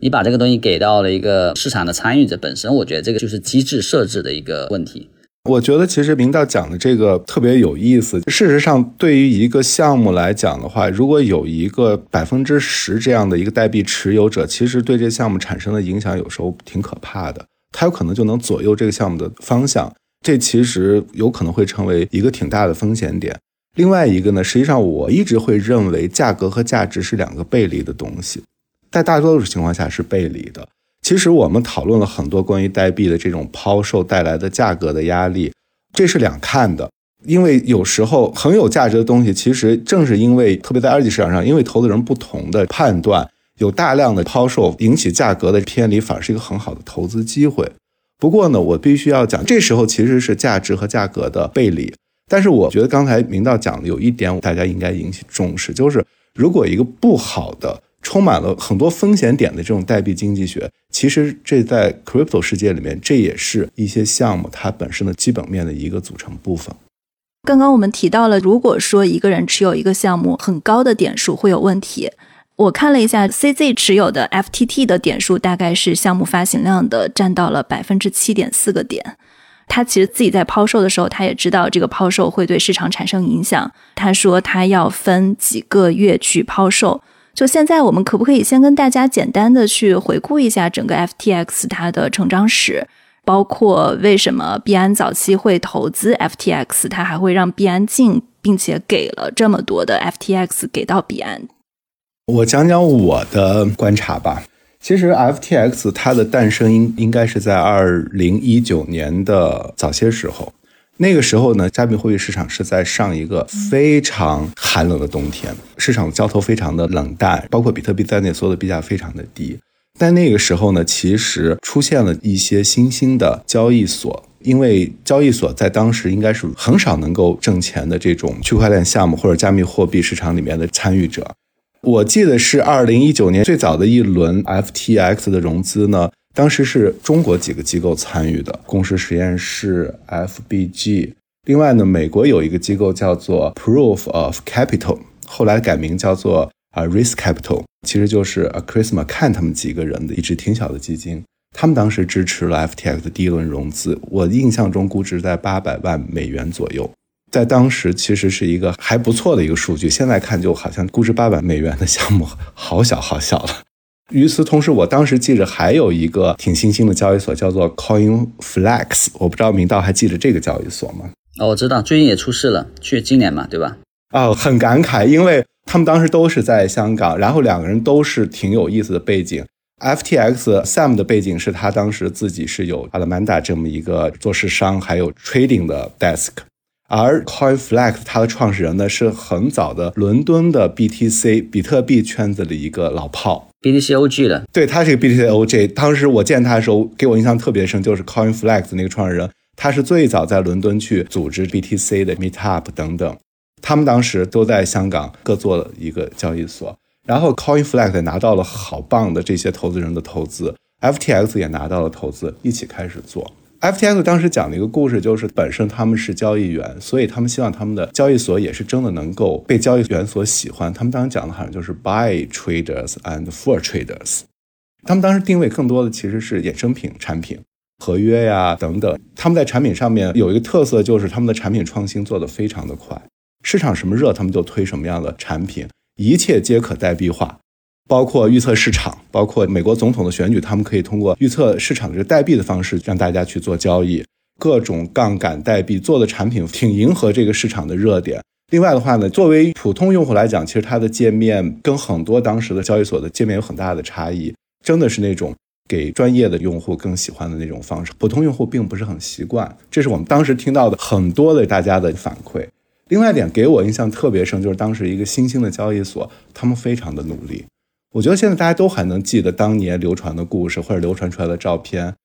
[SPEAKER 2] 你把这个东西给到了一个市场的参与者本身，我觉得这个就是机制设置的一个问题。
[SPEAKER 3] 我觉得其实明道讲的这个特别有意思。事实上，对于一个项目来讲的话，如果有一个百分之十这样的一个代币持有者，其实对这个项目产生的影响有时候挺可怕的。它有可能就能左右这个项目的方向，这其实有可能会成为一个挺大的风险点。另外一个呢，实际上我一直会认为价格和价值是两个背离的东西，在大多数情况下是背离的。其实我们讨论了很多关于代币的这种抛售带来的价格的压力，这是两看的。因为有时候很有价值的东西，其实正是因为特别在二级市场上，因为投资人不同的判断，有大量的抛售引起价格的偏离，反而是一个很好的投资机会。不过呢，我必须要讲，这时候其实是价值和价格的背离。但是我觉得刚才明道讲的有一点大家应该引起重视，就是如果一个不好的充满了很多风险点的这种代币经济学，其实这在 crypto 世界里面，这也是一些项目它本身的基本面的一个组成部分。
[SPEAKER 1] 刚刚我们提到了，如果说一个人持有一个项目很高的点数会有问题，我看了一下 C Z 持有的 F T T 的点数大概是项目发行量的占到了 百分之七点四 个点。他其实自己在抛售的时候，他也知道这个抛售会对市场产生影响，他说他要分几个月去抛售。就现在我们可不可以先跟大家简单的去回顾一下整个 F T X 它的成长史，包括为什么币安早期会投资 F T X， 它还会让币安进，并且给了这么多的 F T X 给到币安。
[SPEAKER 3] 我讲讲我的观察吧。其实 F T X 它的诞生应应该是在二零一九年的早些时候。那个时候呢，加密货币市场是在上一个非常寒冷的冬天，市场交投非常的冷淡，包括比特币在内所有的币价非常的低。但那个时候呢，其实出现了一些新兴的交易所，因为交易所在当时应该是很少能够挣钱的这种区块链项目或者加密货币市场里面的参与者。我记得是二零一九年最早的一轮 F T X 的融资呢，当时是中国几个机构参与的，共识实验室 F B G， 另外呢，美国有一个机构叫做 Proof of Capital， 后来改名叫做 Risk Capital， 其实就是 Chris McCann 他们几个人的一支挺小的基金，他们当时支持了 F T X 的第一轮融资，我印象中估值在八百万美元左右，在当时其实是一个还不错的一个数据，现在看就好像估值八百美元的项目好小好小了。与此同时，我当时记着还有一个挺新兴的交易所叫做 CoinFlex， 我不知道明道还记得这个交易所吗？
[SPEAKER 2] 哦，我知道，最近也出事了，去今年嘛，对吧？
[SPEAKER 3] 哦，很感慨，因为他们当时都是在香港，然后两个人都是挺有意思的背景。F T X Sam 的背景是他当时自己是有 Alameda 这么一个做市商还有 trading 的 desk， 而 CoinFlex 他的创始人呢是很早的伦敦的 B T C 比特币圈子的一个老炮，
[SPEAKER 2] B T C O G 了。
[SPEAKER 3] 对，他是个 B T C O G， 当时我见他的时候给我印象特别深，就是 CoinFlex 那个创始人，他是最早在伦敦去组织 B T C 的 Meetup 等等，他们当时都在香港各做了一个交易所，然后 CoinFlex 拿到了好棒的这些投资人的投资， F T X 也拿到了投资，一起开始做。 F T X 当时讲的一个故事就是本身他们是交易员，所以他们希望他们的交易所也是真的能够被交易员所喜欢，他们当时讲的好像就是 buy traders and for traders， 他们当时定位更多的其实是衍生品产品合约呀等等，他们在产品上面有一个特色，就是他们的产品创新做得非常的快，市场什么热他们就推什么样的产品，一切皆可代币化，包括预测市场，包括美国总统的选举，他们可以通过预测市场的这个代币的方式让大家去做交易，各种杠杆代币做的产品挺迎合这个市场的热点。另外的话呢，作为普通用户来讲，其实它的界面跟很多当时的交易所的界面有很大的差异，真的是那种给专业的用户更喜欢的那种方式，普通用户并不是很习惯，这是我们当时听到的很多的大家的反馈。另外一点给我印象特别深，就是当时一个新兴的交易所，他们非常的努力。我觉得现在大家都还能记得当年流传的故事或者流传出来的照片，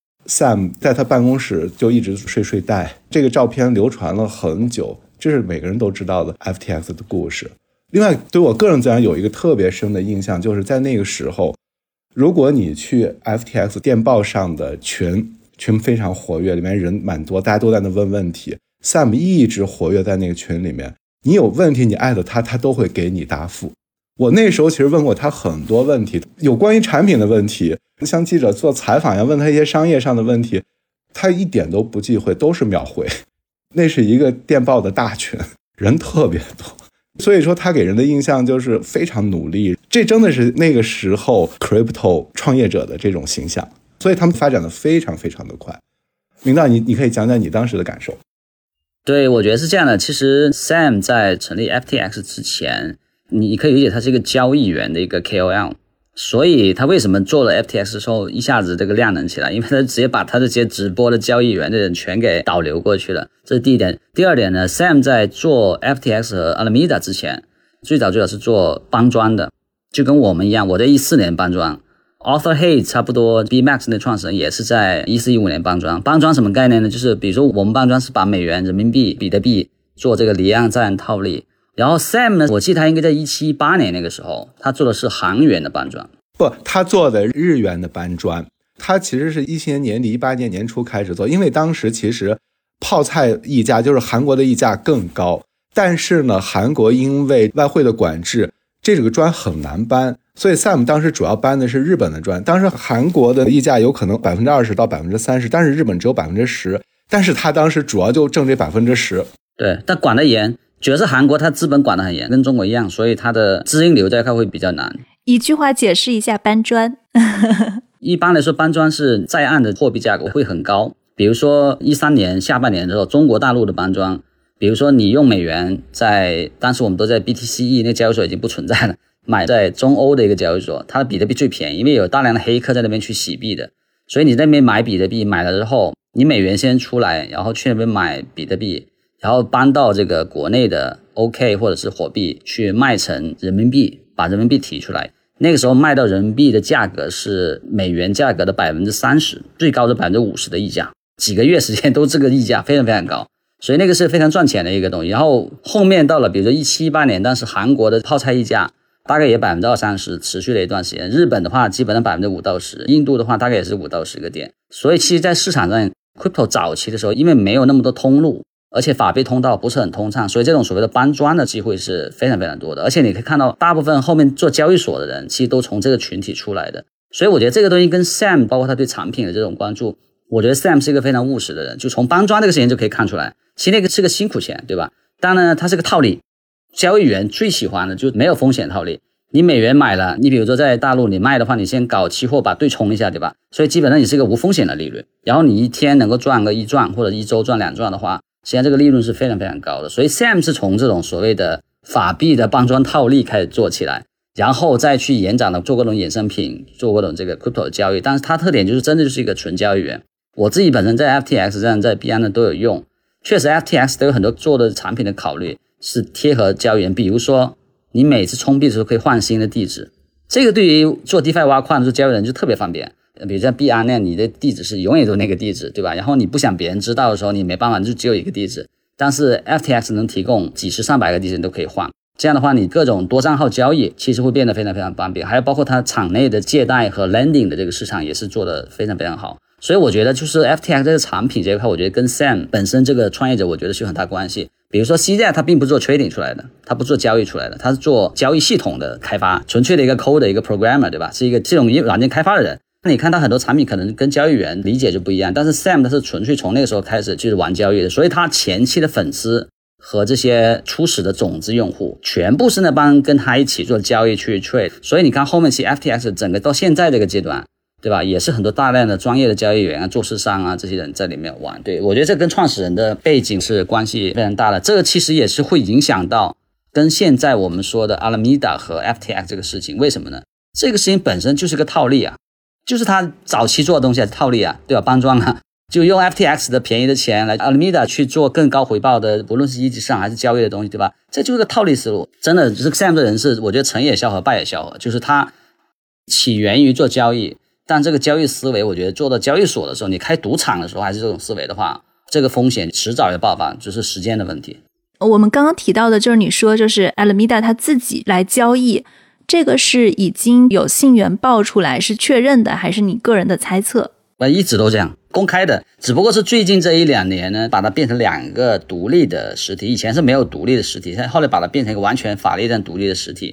[SPEAKER 3] Sam 在他办公室就一直睡睡袋，这个照片流传了很久，这是每个人都知道的 F T X 的故事。另外对我个人自然有一个特别深的印象，就是在那个时候，如果你去 F T X 电报上的群群非常活跃，里面人蛮多，大家都在那问问题， Sam 一直活跃在那个群里面，你有问题你艾特他，他都会给你答复。 我那时候其实问过他很多问题，有关于产品的问题，像记者做采访要问他一些商业上的问题，他一点都不忌讳，都是秒回。那是一个电报的大群，人特别多，所以说他给人的印象就是非常努力，这真的是那个时候 crypto 创业者的这种形象，所以他们发展的非常非常的快。明道，你你可以讲讲你当时的感受。
[SPEAKER 2] 对，我觉得是这样的。其实 Sam 在成立 F T X 之前，你可以理解他是一个交易员的一个 K O L， 所以他为什么做了 F T X 之后一下子这个量能起来，因为他直接把他这些直播的交易员的人全给导流过去了，这是第一点。第二点呢， Sam 在做 F T X 和 Alameda 之前，最早最早是做搬砖的，就跟我们一样，我在一四年搬砖， Arthur Hayes 差不多 B Max 的创始人也是在一四一五年搬砖。搬砖什么概念呢？就是比如说我们搬砖是把美元、人民币、比特币做这个离岸站套利，然后 Sam 呢，我记得他应该在一七一八年那个时候，他做的是韩元的搬砖。
[SPEAKER 3] 不，他做的日元的搬砖，他其实是一七年年底、一八年年初开始做，因为当时其实泡菜溢价就是韩国的溢价更高，但是呢，韩国因为外汇的管制，这个砖很难搬，所以 Sam 当时主要搬的是日本的砖。当时韩国的溢价有可能 百分之二十 到 百分之三十， 但是日本只有 百分之十， 但是他当时主要就挣这 百分之十。
[SPEAKER 2] 对，但管得严，主要是韩国它资本管得很严，跟中国一样，所以它的资金流这一块会比较难。
[SPEAKER 1] 一句话解释一下搬砖。
[SPEAKER 2] 一般来说搬砖是在岸的货币价格会很高，比如说一三年下半年的时候，中国大陆的搬砖，比如说你用美元在，当时我们都在 B T C E 那交易所已经不存在了，买在中欧的一个交易所，它的比特币最便宜，因为有大量的黑客在那边去洗币的，所以你在那边买比特币，买了之后你美元先出来，然后去那边买比特币，然后搬到这个国内的 O K 或者是火币去卖成人民币，把人民币提出来，那个时候卖到人民币的价格是美元价格的 百分之三十， 最高的 百分之五十 的溢价，几个月时间都这个溢价非常非常高，所以那个是非常赚钱的一个东西。然后后面到了比如说一七一八年，当时韩国的泡菜溢价大概也 百分之二三十， 持续了一段时间，日本的话基本上 百分之五到十， 印度的话大概也是五到十个点。所以其实在市场上 crypto 早期的时候，因为没有那么多通路，而且法币通道不是很通畅，所以这种所谓的搬砖的机会是非常非常多的。而且你可以看到大部分后面做交易所的人其实都从这个群体出来的。所以我觉得这个东西跟 Sam 包括他对产品的这种关注，我觉得 Sam 是一个非常务实的人，就从搬砖这个事情就可以看出来，其实那个是个辛苦钱，对吧？当然呢，它是个套利，交易员最喜欢的就没有风险套利。你美元买了，你比如说在大陆你卖的话，你先搞期货把对冲一下，对吧？所以基本上你是一个无风险的利润，然后你一天能够赚个一赚，或者一周赚两赚的话，实际上这个利润是非常非常高的。所以 Sam 是从这种所谓的法币的搬砖套利开始做起来，然后再去延展的做各种衍生品，做各种这个 crypto 的交易。但是它特点就是真的就是一个纯交易员。我自己本身在 F T X 上在币安的都有用，确实 F T X 都有很多做的产品的考虑是贴合交易员，比如说你每次充币的时候可以换新的地址，这个对于做 DeFi 挖矿的交易人就特别方便。比如像币安那样，你的地址是永远都那个地址，对吧？然后你不想别人知道的时候，你没办法，就只有一个地址。但是 F T X 能提供几十上百个地址你都可以换，这样的话你各种多账号交易其实会变得非常非常方便。还有包括它场内的借贷和 lending 的这个市场也是做得非常非常好。所以我觉得就是 F T X 这个产品这一块，我觉得跟 Sam 本身这个创业者我觉得是有很大关系。比如说 C Z 它并不做 trading 出来的，它不做交易出来的，它是做交易系统的开发，纯粹的一个 code 的一个 programmer， 对吧？是一个这种软件开发的人。那你看他很多产品可能跟交易员理解就不一样，但是 Sam 他是纯粹从那个时候开始就是玩交易的，所以他前期的粉丝和这些初始的种子用户全部是那帮跟他一起做交易去 trade。 所以你看后面其实 F T X 整个到现在这个阶段，对吧，也是很多大量的专业的交易员啊、做市商啊这些人在里面玩。对，我觉得这跟创始人的背景是关系非常大的，这个其实也是会影响到跟现在我们说的 Alameda 和 F T X 这个事情。为什么呢？这个事情本身就是个套利啊，就是他早期做的东西还是套利啊，对吧？搬砖啊，就用 F T X 的便宜的钱来 Alameda 去做更高回报的，不论是一级市场还是交易的东西，对吧？这就是个套利思路。真的，这个 Sam 的人是我觉得成也萧何败也萧何，就是他起源于做交易，但这个交易思维我觉得做到交易所的时候，你开赌场的时候还是这种思维的话，这个风险迟早要爆发，只是时间的问题。
[SPEAKER 1] 我们刚刚提到的就是你说就是 Alameda 他自己来交易，这个是已经有信源爆出来是确认的，还是你个人的猜测？
[SPEAKER 2] 我一直都这样，公开的，只不过是最近这一两年呢，把它变成两个独立的实体，以前是没有独立的实体，后来把它变成一个完全法律上独立的实体。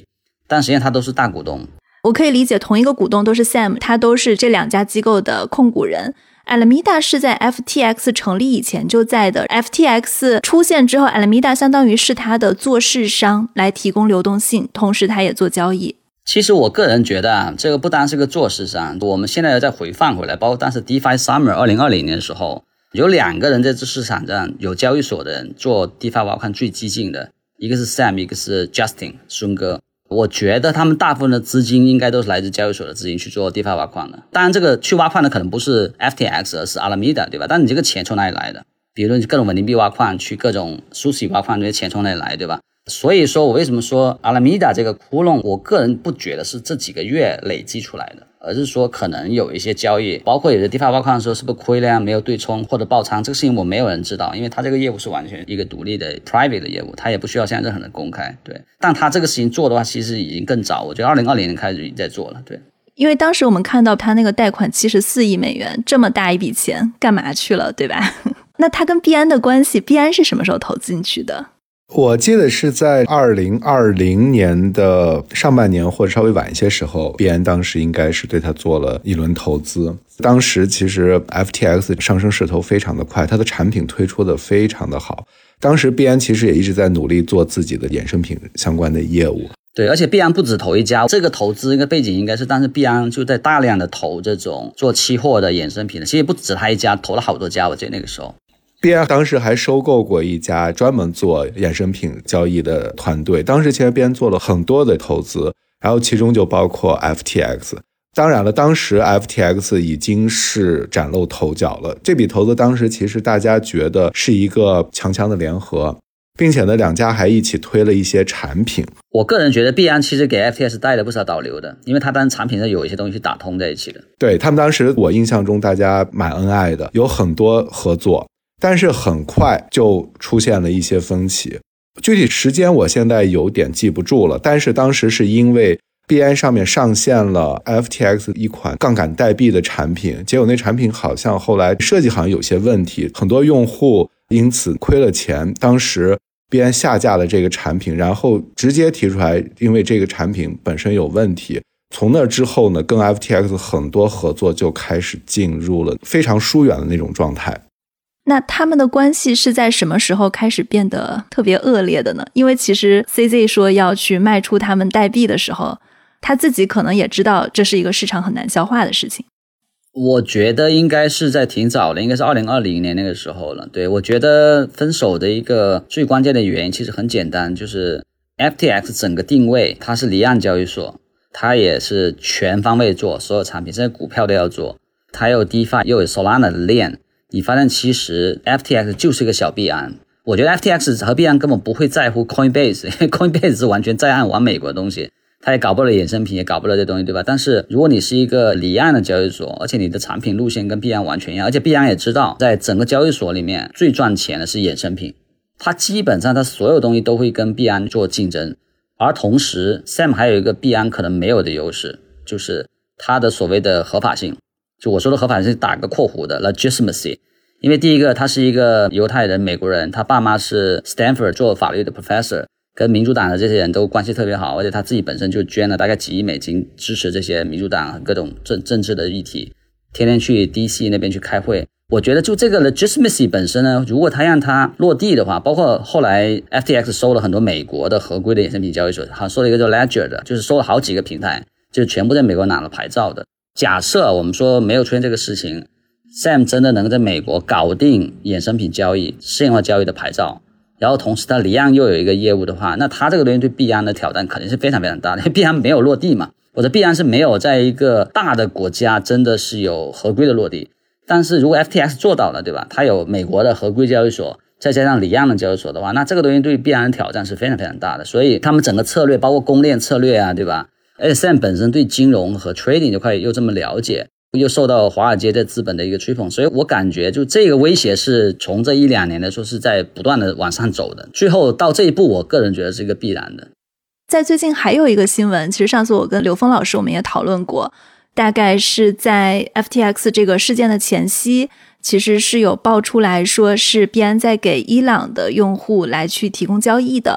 [SPEAKER 2] 但实际上他都是大股东。
[SPEAKER 1] 我可以理解同一个股东都是 Sam， 他都是这两家机构的控股人。Alameda 是在 F T X 成立以前就在的， F T X 出现之后 Alameda 相当于是他的做市商，来提供流动性，同时他也做交易。
[SPEAKER 2] 其实我个人觉得啊，这个不单是个做市商，我们现在再回放回来，包括当时 DeFi Summer 二零二零年的时候，有两个人在这市场上有交易所的人做 DeFi 挖矿最激进的，一个是 Sam， 一个是 Justin 孙哥。我觉得他们大部分的资金应该都是来自交易所的资金去做 DeFi 挖矿的。当然这个去挖矿的可能不是 F T X 而是 Alameda， 对吧？但你这个钱从哪里来的？比如各种稳定币挖矿，去各种 Sushi 挖矿，这些钱从哪里来，对吧？所以说我为什么说 Alameda 这个窟窿，我个人不觉得是这几个月累积出来的，而是说可能有一些交易，包括有的 DeFi 挖矿的时候是不是亏了呀，没有对冲或者爆仓，这个事情我没有人知道，因为他这个业务是完全一个独立的 private 的业务，他也不需要向任何人公开。对，但他这个事情做的话其实已经更早，我觉得二零二零年开始就已经在做了。对，
[SPEAKER 1] 因为当时我们看到他那个贷款七十四亿美元，这么大一笔钱干嘛去了，对吧？那他跟币安的关系，币安是什么时候投进去的？
[SPEAKER 3] 我记得是在二零二零年的上半年或者稍微晚一些时候，币安当时应该是对他做了一轮投资。当时其实 F T X 上升势头非常的快，它的产品推出的非常的好。当时币安其实也一直在努力做自己的衍生品相关的业务。
[SPEAKER 2] 对，而且币安不止投一家，这个投资一个背景应该是，但是币安就在大量的投这种做期货的衍生品的，其实不止他一家，投了好多家，我记得那个时候。
[SPEAKER 3] 币安当时还收购过一家专门做衍生品交易的团队，当时其实币安做了很多的投资，然后其中就包括 F T X。 当然了，当时 F T X 已经是崭露头角了，这笔投资当时其实大家觉得是一个强强的联合，并且呢两家还一起推了一些产品。
[SPEAKER 2] 我个人觉得币安其实给 F T X 带了不少导流的，因为他当时产品上有一些东西是打通在一起的。
[SPEAKER 3] 对，他们当时我印象中大家蛮恩爱的，有很多合作，但是很快就出现了一些分歧，具体时间我现在有点记不住了，但是当时是因为币安上面上线了 F T X 一款杠杆代币的产品，结果那产品好像后来设计好像有些问题，很多用户因此亏了钱，当时币安下架了这个产品，然后直接提出来因为这个产品本身有问题。从那之后呢，跟 F T X 很多合作就开始进入了非常疏远的那种状态。
[SPEAKER 1] 那他们的关系是在什么时候开始变得特别恶劣的呢？因为其实 C Z 说要去卖出他们代币的时候，他自己可能也知道这是一个市场很难消化的事情。
[SPEAKER 2] 我觉得应该是在挺早的，应该是二零二零年那个时候了。对，我觉得分手的一个最关键的原因其实很简单，就是 F T X 整个定位，它是离岸交易所，它也是全方位做所有产品，甚至股票都要做，它有 DeFi 又有 Solana 的链。你发现其实 F T X 就是个小币安，我觉得 F T X 和币安根本不会在乎 Coinbase， 因为 Coinbase 是完全在岸玩美国的东西，它也搞不了衍生品，也搞不了这东西，对吧？但是如果你是一个离岸的交易所，而且你的产品路线跟币安完全一样，而且币安也知道在整个交易所里面最赚钱的是衍生品，它基本上它所有东西都会跟币安做竞争。而同时 Sam 还有一个币安可能没有的优势，就是它的所谓的合法性，就我说的合法性是打个括弧的 legitimacy， 因为第一个他是一个犹太人美国人，他爸妈是 Stanford 做法律的 professor， 跟民主党的这些人都关系特别好，而且他自己本身就捐了大概几亿美金支持这些民主党各种政政治的议题，天天去 D C 那边去开会。我觉得就这个 legitimacy 本身呢，如果他让它落地的话，包括后来 F T X 收了很多美国的合规的衍生品交易所，好像收了一个叫 Ledger 的，就是收了好几个平台，就全部在美国拿了牌照的。假设我们说没有出现这个事情， Sam 真的能在美国搞定衍生品交易私有化交易的牌照，然后同时他离岸又有一个业务的话，那他这个东西对币安的挑战肯定是非常非常大的，因为币安没有落地嘛，或者币安是没有在一个大的国家真的是有合规的落地。但是如果 F T X 做到了，对吧，它有美国的合规交易所，再加上离岸的交易所的话，那这个东西对币安的挑战是非常非常大的。所以他们整个策略包括公链策略啊，对吧，而且 Sam 本身对金融和 trading 这块又这么了解，又受到华尔街的资本的一个吹捧，所以我感觉就这个威胁是从这一两年来说是在不断的往上走的，最后到这一步我个人觉得是一个必然的。
[SPEAKER 1] 在最近还有一个新闻，其实上次我跟刘峰老师我们也讨论过，大概是在 F T X 这个事件的前夕，其实是有爆出来说是币安在给伊朗的用户来去提供交易的。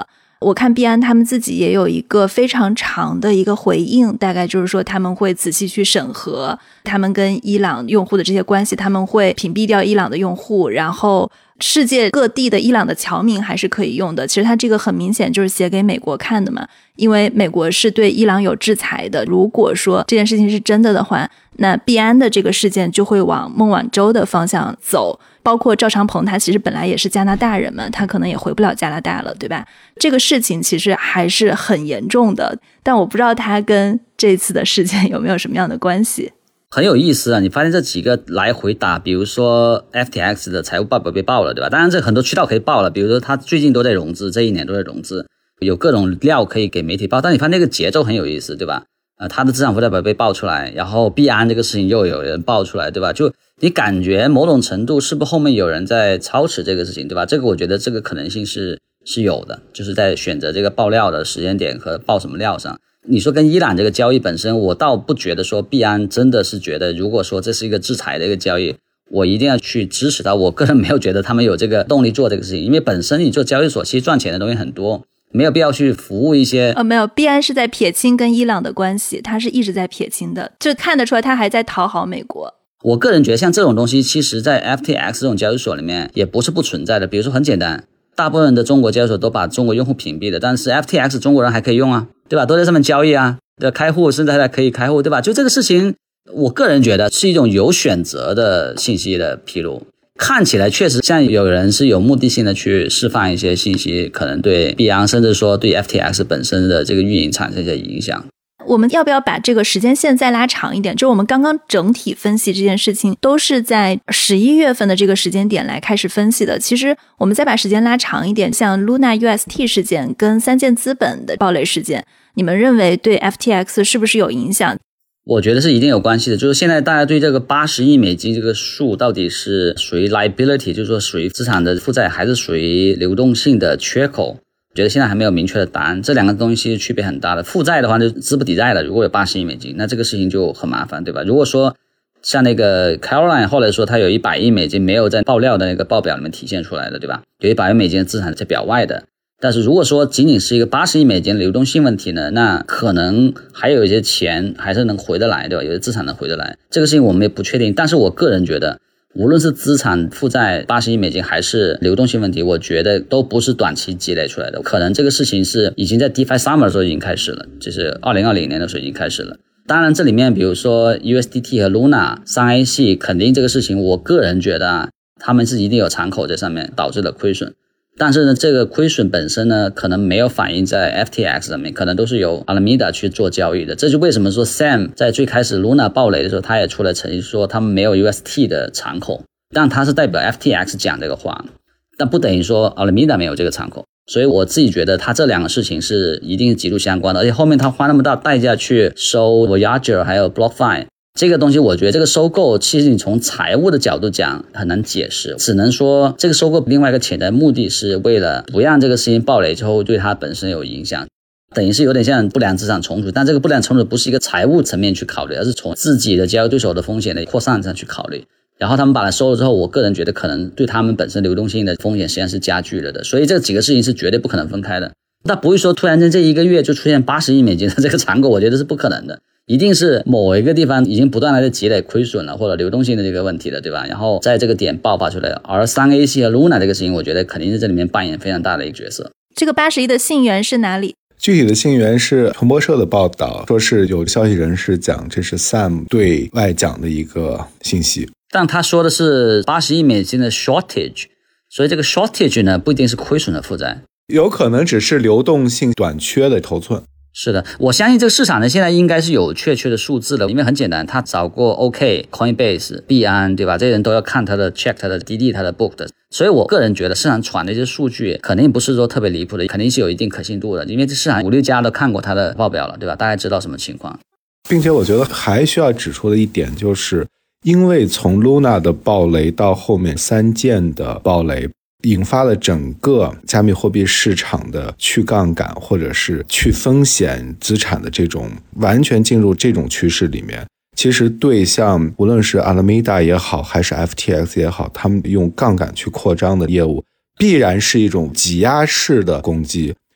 [SPEAKER 1] 我看币安他们自己也有一个非常长的一个回应，大概就是说他们会仔细去审核他们跟伊朗用户的这些关系，他们会屏蔽掉伊朗的用户，然后世界各地的伊朗的侨民还是可以用的。其实它这个很明显就是写给美国看的嘛，因为美国是对伊朗有制裁的，如果说这件事情是真的的话，那币安的这个事件就会往孟晚舟的方向走。包括赵长鹏他其实本来也是加拿大人嘛，他可能也回不了加拿大了，对吧？这个事情其实还是很严重的，但我不知道他跟这次的事件有没有什么样的关系。
[SPEAKER 2] 很有意思啊，你发现这几个来回打，比如说 F T X 的财务报表被爆了，对吧？当然这很多渠道可以爆了，比如说他最近都在融资，这一年都在融资，有各种料可以给媒体报，但你发现那个节奏很有意思，对吧？呃，他的资产负债表被爆出来，然后币安这个事情又有人爆出来，对吧？就你感觉某种程度是不是后面有人在操持这个事情，对吧？这个我觉得这个可能性是是有的，就是在选择这个爆料的时间点和爆什么料上。你说跟伊朗这个交易本身，我倒不觉得说币安真的是觉得如果说这是一个制裁的一个交易，我一定要去支持它，我个人没有觉得他们有这个动力做这个事情，因为本身你做交易所其实赚钱的东西很多，没有必要去服务一些
[SPEAKER 1] 呃，没有，币安是在撇清跟伊朗的关系，他是一直在撇清的，就看得出来他还在讨好美国。
[SPEAKER 2] 我个人觉得像这种东西其实在 F T X 这种交易所里面也不是不存在的，比如说很简单，大部分的中国交易所都把中国用户屏蔽的，但是 F T X 中国人还可以用啊，对吧？都在上面交易啊，对吧？开户现在还可以开户，对吧？就这个事情我个人觉得是一种有选择的信息的披露，看起来确实像有人是有目的性的去释放一些信息，可能对币安甚至说对 F T X 本身的这个运营产生一些影响。
[SPEAKER 1] 我们要不要把这个时间线再拉长一点，就是我们刚刚整体分析这件事情都是在十一月份的这个时间点来开始分析的，其实我们再把时间拉长一点，像 Luna U S T 事件跟三箭资本的爆雷事件，你们认为对 F T X 是不是有影响？
[SPEAKER 2] 我觉得是一定有关系的，就是现在大家对这个八十亿美金这个数到底是属于 liability， 就是说属于资产的负债还是属于流动性的缺口，我觉得现在还没有明确的答案，这两个东西区别很大的。负债的话就资不抵债了，如果有八十亿美金，那这个事情就很麻烦，对吧？如果说像那个 Caroline 后来说他有一百亿美金没有在爆料的那个报表里面体现出来的，对吧？有一百亿美金的资产在表外的，但是如果说仅仅是一个八十亿美金的流动性问题呢，那可能还有一些钱还是能回得来，对吧？有些资产能回得来，这个事情我们也不确定。但是我个人觉得无论是资产负债八十亿美金还是流动性问题，我觉得都不是短期积累出来的，可能这个事情是已经在 DeFi Summer 的时候已经开始了，就是二零二零年的时候已经开始了。当然这里面比如说 U S D T 和 Luna 三 A 系，肯定这个事情我个人觉得啊，他们是一定有敞口在上面导致了亏损，但是呢这个亏损本身呢可能没有反映在 F T X 上面，可能都是由 Alameda 去做交易的。这就为什么说 Sam 在最开始 Luna 爆雷的时候他也出来澄清说他们没有 U S T 的敞口，但他是代表 F T X 讲这个话，但不等于说 Alameda 没有这个敞口。所以我自己觉得他这两个事情是一定是极度相关的，而且后面他花那么大代价去收 Voyager 还有 BlockFi 这个东西，我觉得这个收购其实你从财务的角度讲很难解释，只能说这个收购另外一个潜在目的是为了不让这个事情爆雷之后对它本身有影响，等于是有点像不良资产重组，但这个不良重组不是一个财务层面去考虑，而是从自己的交易对手的风险的扩散上去考虑。然后他们把它收了之后，我个人觉得可能对他们本身流动性的风险实际上是加剧了的，所以这几个事情是绝对不可能分开的。那不会说突然间这一个月就出现八十亿美金的这个敞口，我觉得是不可能的，一定是某一个地方已经不断的积累亏损了，或者流动性的这个问题了，对吧？然后在这个点爆发出来了。而 三 A 系和 Luna 这个事情，我觉得肯定是这里面扮演非常大的一个角色。
[SPEAKER 1] 这个八十亿的信源是哪里？
[SPEAKER 3] 具体的信源是彭博社的报道，说是有消息人士讲这是 Sam 对外讲的一个信息，
[SPEAKER 2] 但他说的是八十亿美金的 shortage， 所以这个 shortage 呢不一定是亏损的负债，
[SPEAKER 3] 有可能只是流动性短缺的头寸。
[SPEAKER 2] 是的，我相信这个市场呢现在应该是有确切的数字了，因为很简单，他找过 OK、Coinbase、币安，对吧？这些人都要看他的 check 他的 D D 他的 book 的，所以我个人觉得市场传的一些数据肯定不是说特别离谱的，肯定是有一定可信度的，因为这市场五六家都看过他的报表了，对吧？大概知道什么情况。
[SPEAKER 3] 并且我觉得还需要指出的一点就是，因为从 Luna 的爆雷到后面三箭的爆雷，引发了整个加密货币市场的去杠杆或者是去风险资产的这种完全进入这种趋势里面，其实对像无论是 Alameda 也好还是 F T X 也好，他们用杠杆去扩张的业务必然是一种挤压式的攻击，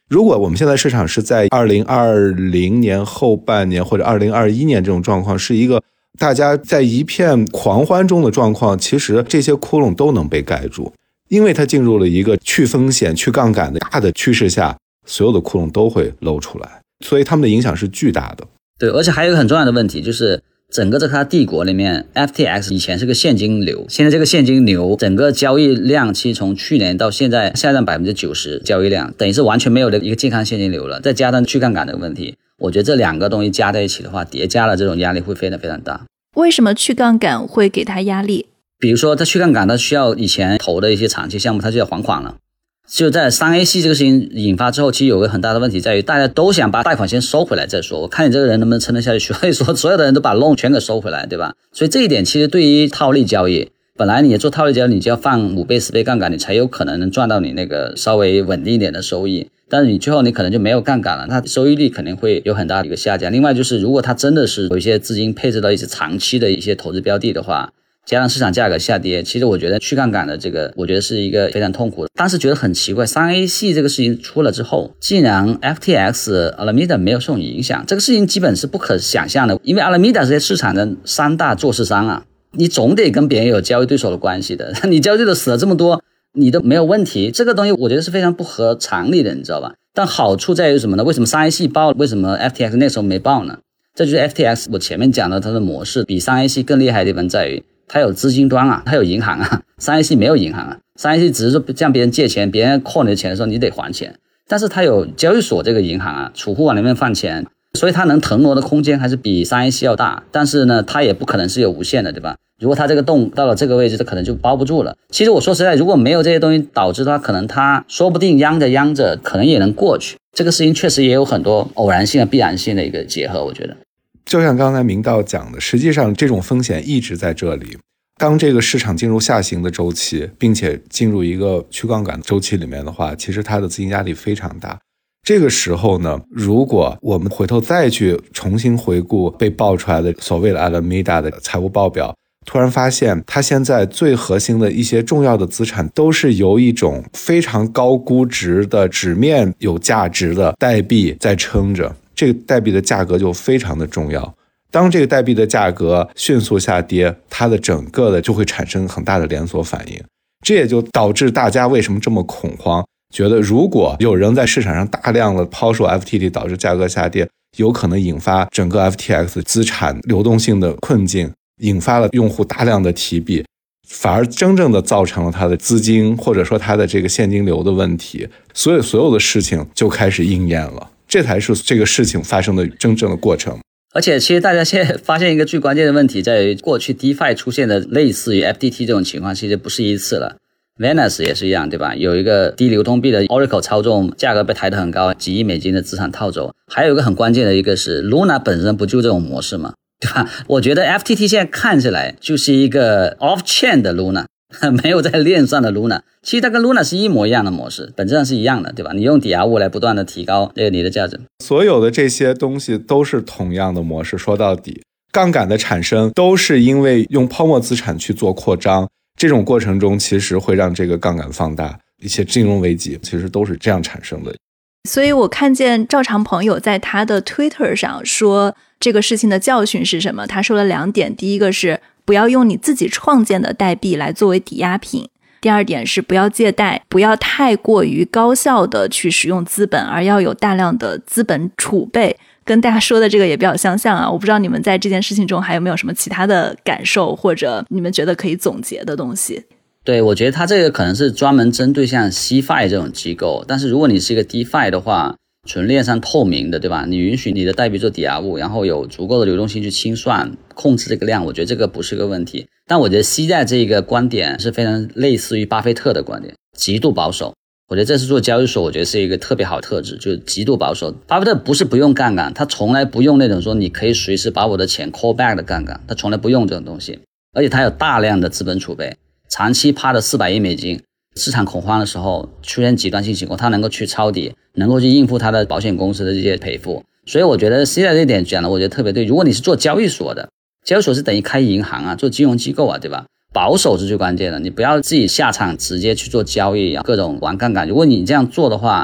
[SPEAKER 3] 如果我们现在市场是在二零二零年后半年或者二零二一年这种状况，是一个大家在一片狂欢中的状况，其实这些窟窿都能被盖住，因为它进入了一个去风险去杠杆的大的趋势下，所有的窟窿都会露出来，所以他们的影响是巨大的。
[SPEAKER 2] 对，而且还有一个很重要的问题，就是整个这个帝国里面 F T X 以前是个现金流，现在这个现金流整个交易量其实从去年到现在下降 百分之九十 交易量，等于是完全没有的一个健康现金流了，再加上去杠杆的问题，我觉得这两个东西加在一起的话，叠加了这种压力会非常非常大。
[SPEAKER 1] 为什么去杠杆会给他压力？
[SPEAKER 2] 比如说他去杠杆，他需要以前投的一些长期项目，他就要还款了。就在 三 A 系这个事情引发之后，其实有个很大的问题在于大家都想把贷款先收回来再说，我看你这个人能不能撑得下去，所以说所有的人都把 loan 全给收回来，对吧？所以这一点其实对于套利交易，本来你做套利交易你就要放五倍十倍杠杆，你才有可能能赚到你那个稍微稳定一点的收益，但是你最后你可能就没有杠杆了，它收益率肯定会有很大的一个下降。另外就是如果它真的是有一些资金配置到一些长期的一些投资标的的话，加上市场价格下跌，其实我觉得去杠杆的这个我觉得是一个非常痛苦的。当时觉得很奇怪， 三 A 系这个事情出了之后，竟然 F T X、Alameda 没有受影响，这个事情基本是不可想象的，因为 Alameda 是市场的三大做市商啊，你总得跟别人有交易对手的关系的，你交易对手死了这么多你都没有问题，这个东西我觉得是非常不合常理的，你知道吧？但好处在于什么呢？为什么 三 A 系爆了，为什么 F T X 那时候没爆呢？这就是 F T X 我前面讲的它的模式比 三 A 系更厉害的地方在于它有资金端啊，它有银行啊， 三 A 系没有银行啊， 三 A 系只是说向别人借钱，别人扣你的钱的时候你得还钱，但是它有交易所这个银行啊，储户往里面放钱，所以它能腾挪的空间还是比 三 A 系要大，但是呢它也不可能是有无限的，对吧？如果它这个洞到了这个位置，它可能就包不住了。其实我说实在，如果没有这些东西导致的话，可能它说不定央着央着可能也能过去，这个事情确实也有很多偶然性和必然性的一个结合，我觉得
[SPEAKER 3] 就像刚才明道讲的，实际上这种风险一直在这里。当这个市场进入下行的周期，并且进入一个去杠杆周期里面的话，其实它的资金压力非常大。这个时候呢，如果我们回头再去重新回顾被爆出来的所谓的 Alameda 的财务报表，突然发现它现在最核心的一些重要的资产都是由一种非常高估值的纸面有价值的代币在撑着，这个代币的价格就非常的重要。当这个代币的价格迅速下跌，它的整个的就会产生很大的连锁反应，这也就导致大家为什么这么恐慌，觉得如果有人在市场上大量的抛售 F T T 导致价格下跌，有可能引发整个 F T X 资产流动性的困境，引发了用户大量的提币，反而真正的造成了它的资金或者说它的这个现金流的问题，所以所有的事情就开始应验了，这才是这个事情发生的真正的过程。
[SPEAKER 2] 而且其实大家现在发现一个最关键的问题在于，过去 DeFi 出现的类似于 F T T 这种情况其实不是一次了， Venus 也是一样，对吧？有一个低流通币的 Oracle 操纵，价格被抬得很高，几亿美金的资产套走。还有一个很关键的一个是 Luna 本身不就这种模式吗？对吧？我觉得 F T T 现在看起来就是一个 off-chain 的 Luna， 没有在链上的 Luna， 其实它跟 Luna 是一模一样的模式，本质上是一样的，对吧？你用抵押物来不断的提高这个你的价值，
[SPEAKER 3] 所有的这些东西都是同样的模式。说到底，杠杆的产生都是因为用泡沫资产去做扩张，这种过程中其实会让这个杠杆放大，一些金融危机其实都是这样产生的。
[SPEAKER 1] 所以我看见赵长朋友在他的 Twitter 上说这个事情的教训是什么，他说了两点，第一个是不要用你自己创建的代币来作为抵押品，第二点是不要借贷，不要太过于高效的去使用资本，而要有大量的资本储备，跟大家说的这个也比较相像啊。我不知道你们在这件事情中还有没有什么其他的感受，或者你们觉得可以总结的东西。
[SPEAKER 2] 对，我觉得它这个可能是专门针对像 C F I 这种机构，但是如果你是一个 DeFi 的话，纯链上透明的，对吧？你允许你的代币做抵押物，然后有足够的流动性去清算控制这个量，我觉得这个不是个问题。但我觉得 C 在这个观点是非常类似于巴菲特的观点，极度保守。我觉得这是做交易所我觉得是一个特别好的特质，就是极度保守。巴菲特不是不用杠杆，他从来不用那种说你可以随时把我的钱 call back 的杠杆，他从来不用这种东西。而且他有大量的资本储备，长期趴的四百亿美金，市场恐慌的时候出现极端性情况，他能够去抄底，能够去应付他的保险公司的这些赔付。所以我觉得现在这点讲的我觉得特别对。如果你是做交易所的，交易所是等于开银行啊，做金融机构啊，对吧？保守是最关键的，你不要自己下场直接去做交易啊，各种玩杠杆。如果你这样做的话，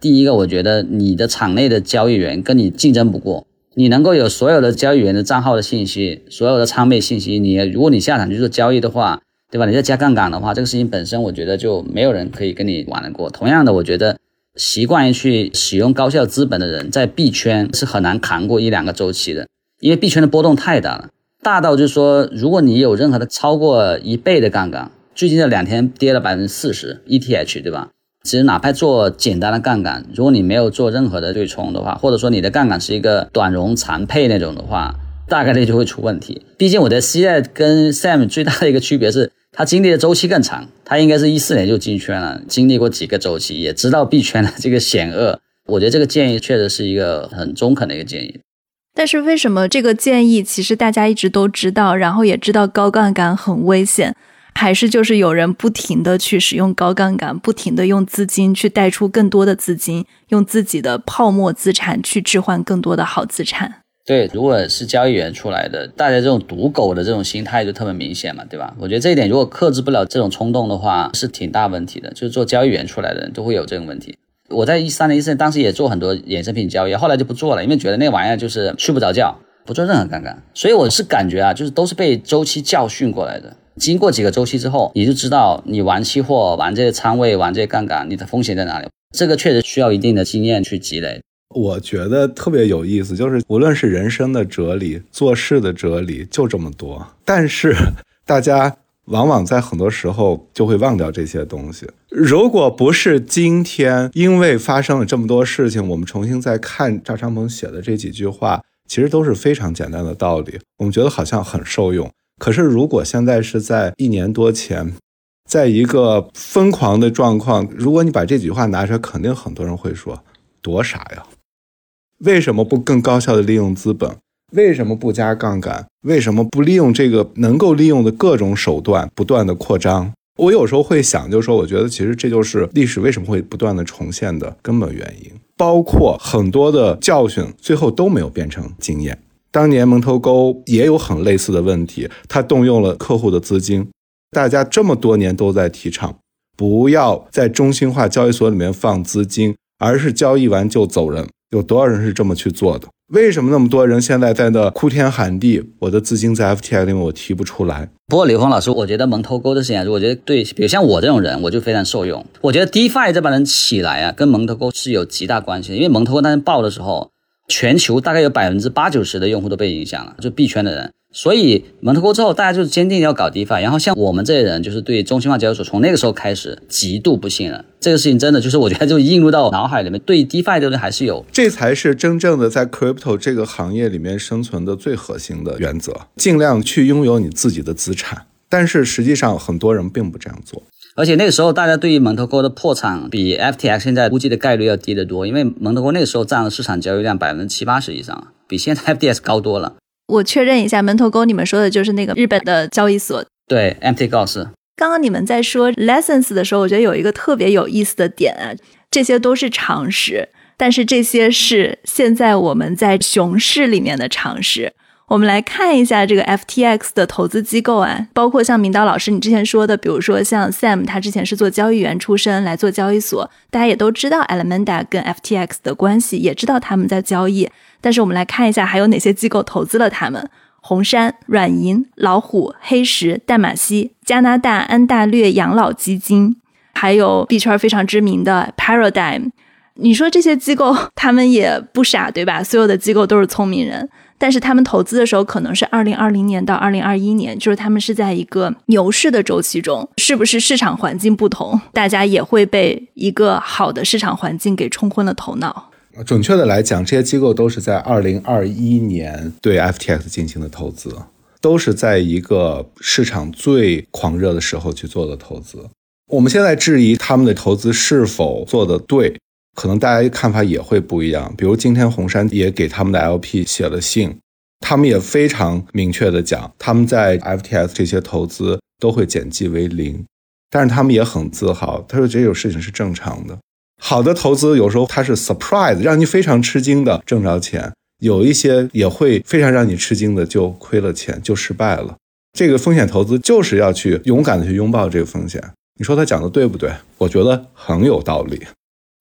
[SPEAKER 2] 第一个，我觉得你的场内的交易员跟你竞争不过，你能够有所有的交易员的账号的信息，所有的仓位信息，你如果你下场去做交易的话，对吧？你再加杠杆的话，这个事情本身我觉得就没有人可以跟你玩得过。同样的，我觉得习惯于去使用高效资本的人，在币圈是很难扛过一两个周期的，因为币圈的波动太大了，大到就是说，如果你有任何的超过一倍的杠杆，最近这两天跌了 百分之四十 E T H， 对吧？其实哪怕做简单的杠杆，如果你没有做任何的对冲的话，或者说你的杠杆是一个短融残配那种的话，大概率就会出问题。毕竟我的 C Z 跟 Sam 最大的一个区别是，他经历的周期更长，他应该是一四年就进圈了，经历过几个周期，也知道币圈的这个险恶。我觉得这个建议确实是一个很中肯的一个建议。
[SPEAKER 1] 但是为什么这个建议其实大家一直都知道，然后也知道高杠杆很危险，还是就是有人不停的去使用高杠杆，不停的用资金去贷出更多的资金，用自己的泡沫资产去置换更多的好资产？
[SPEAKER 2] 对，如果是交易员出来的，大家这种赌狗的这种心态就特别明显嘛，对吧？我觉得这一点如果克制不了这种冲动的话，是挺大问题的，就是做交易员出来的人都会有这种问题。我在一三年、一四年当时也做很多衍生品交易，后来就不做了，因为觉得那玩意儿就是睡不着觉，不做任何杠杆。所以我是感觉啊，就是都是被周期教训过来的。经过几个周期之后，你就知道你玩期货、玩这些仓位、玩这些杠杆，你的风险在哪里。这个确实需要一定的经验去积累。
[SPEAKER 3] 我觉得特别有意思，就是无论是人生的哲理、做事的哲理，就这么多，但是大家往往在很多时候就会忘掉这些东西。如果不是今天因为发生了这么多事情，我们重新再看赵长鹏写的这几句话，其实都是非常简单的道理，我们觉得好像很受用。可是如果现在是在一年多前，在一个疯狂的状况，如果你把这几句话拿出来，肯定很多人会说多傻呀，为什么不更高效的利用资本？为什么不加杠杆？为什么不利用这个能够利用的各种手段不断的扩张？我有时候会想，就是说我觉得其实这就是历史为什么会不断的重现的根本原因，包括很多的教训最后都没有变成经验。当年蒙头沟也有很类似的问题，他动用了客户的资金，大家这么多年都在提倡不要在中心化交易所里面放资金，而是交易完就走人。有多少人是这么去做的？为什么那么多人现在在那哭天喊地，我的资金在 F T X 里面我提不出来？
[SPEAKER 2] 不过刘峰老师，我觉得蒙头沟的事情，我觉得对，比如像我这种人，我就非常受用。我觉得 DeFi 这帮人起来啊，跟蒙头沟是有极大关系的。因为蒙头沟当时爆的时候，全球大概有百分之八九十的用户都被影响了，就币圈的人。所以蒙头沟之后，大家就坚定要搞 DeFi。然后像我们这些人，就是对中心化交易所从那个时候开始极度不信任。这个事情真的就是我觉得就映入到脑海里面，对 DeFi 的人还是有。
[SPEAKER 3] 这才是真正的在 Crypto 这个行业里面生存的最核心的原则，尽量去拥有你自己的资产。但是实际上很多人并不这样做。
[SPEAKER 2] 而且那个时候大家对于蒙头沟的破产比 F T X 现在估计的概率要低得多，因为蒙头沟那个时候占了市场交易量 百分之七八十 以上，比现在 F T X 高多了。
[SPEAKER 1] 我确认一下，门头沟你们说的就是那个日本的交易所。
[SPEAKER 2] 对 M T G O 是。
[SPEAKER 1] 刚刚你们在说 lessons 的时候，我觉得有一个特别有意思的点啊，这些都是常识，但是这些是现在我们在熊市里面的常识。我们来看一下这个 F T X 的投资机构啊，包括像明刀老师你之前说的，比如说像 Sam 他之前是做交易员出身来做交易所，大家也都知道 Alameda 跟 F T X 的关系，也知道他们在交易。但是我们来看一下还有哪些机构投资了他们。红杉、软银、老虎、黑石、淡马锡、加拿大安大略养老基金，还有币圈非常知名的 Paradigm。 你说这些机构他们也不傻对吧？所有的机构都是聪明人，但是他们投资的时候可能是二零二零年到二零二一年，就是他们是在一个牛市的周期中，是不是市场环境不同，大家也会被一个好的市场环境给冲昏了头脑。
[SPEAKER 3] 准确的来讲，这些机构都是在二零二一年对 F T X 进行的投资，都是在一个市场最狂热的时候去做的投资。我们现在质疑他们的投资是否做得对，可能大家看法也会不一样。比如今天红杉也给他们的 L P 写了信，他们也非常明确的讲，他们在 F T X 这些投资都会减记为零，但是他们也很自豪，他说这种事情是正常的。好的投资有时候它是 surprise， 让你非常吃惊的挣着钱，有一些也会非常让你吃惊的就亏了钱，就失败了。这个风险投资就是要去勇敢的去拥抱这个风险。你说他讲的对不对？我觉得很有道理。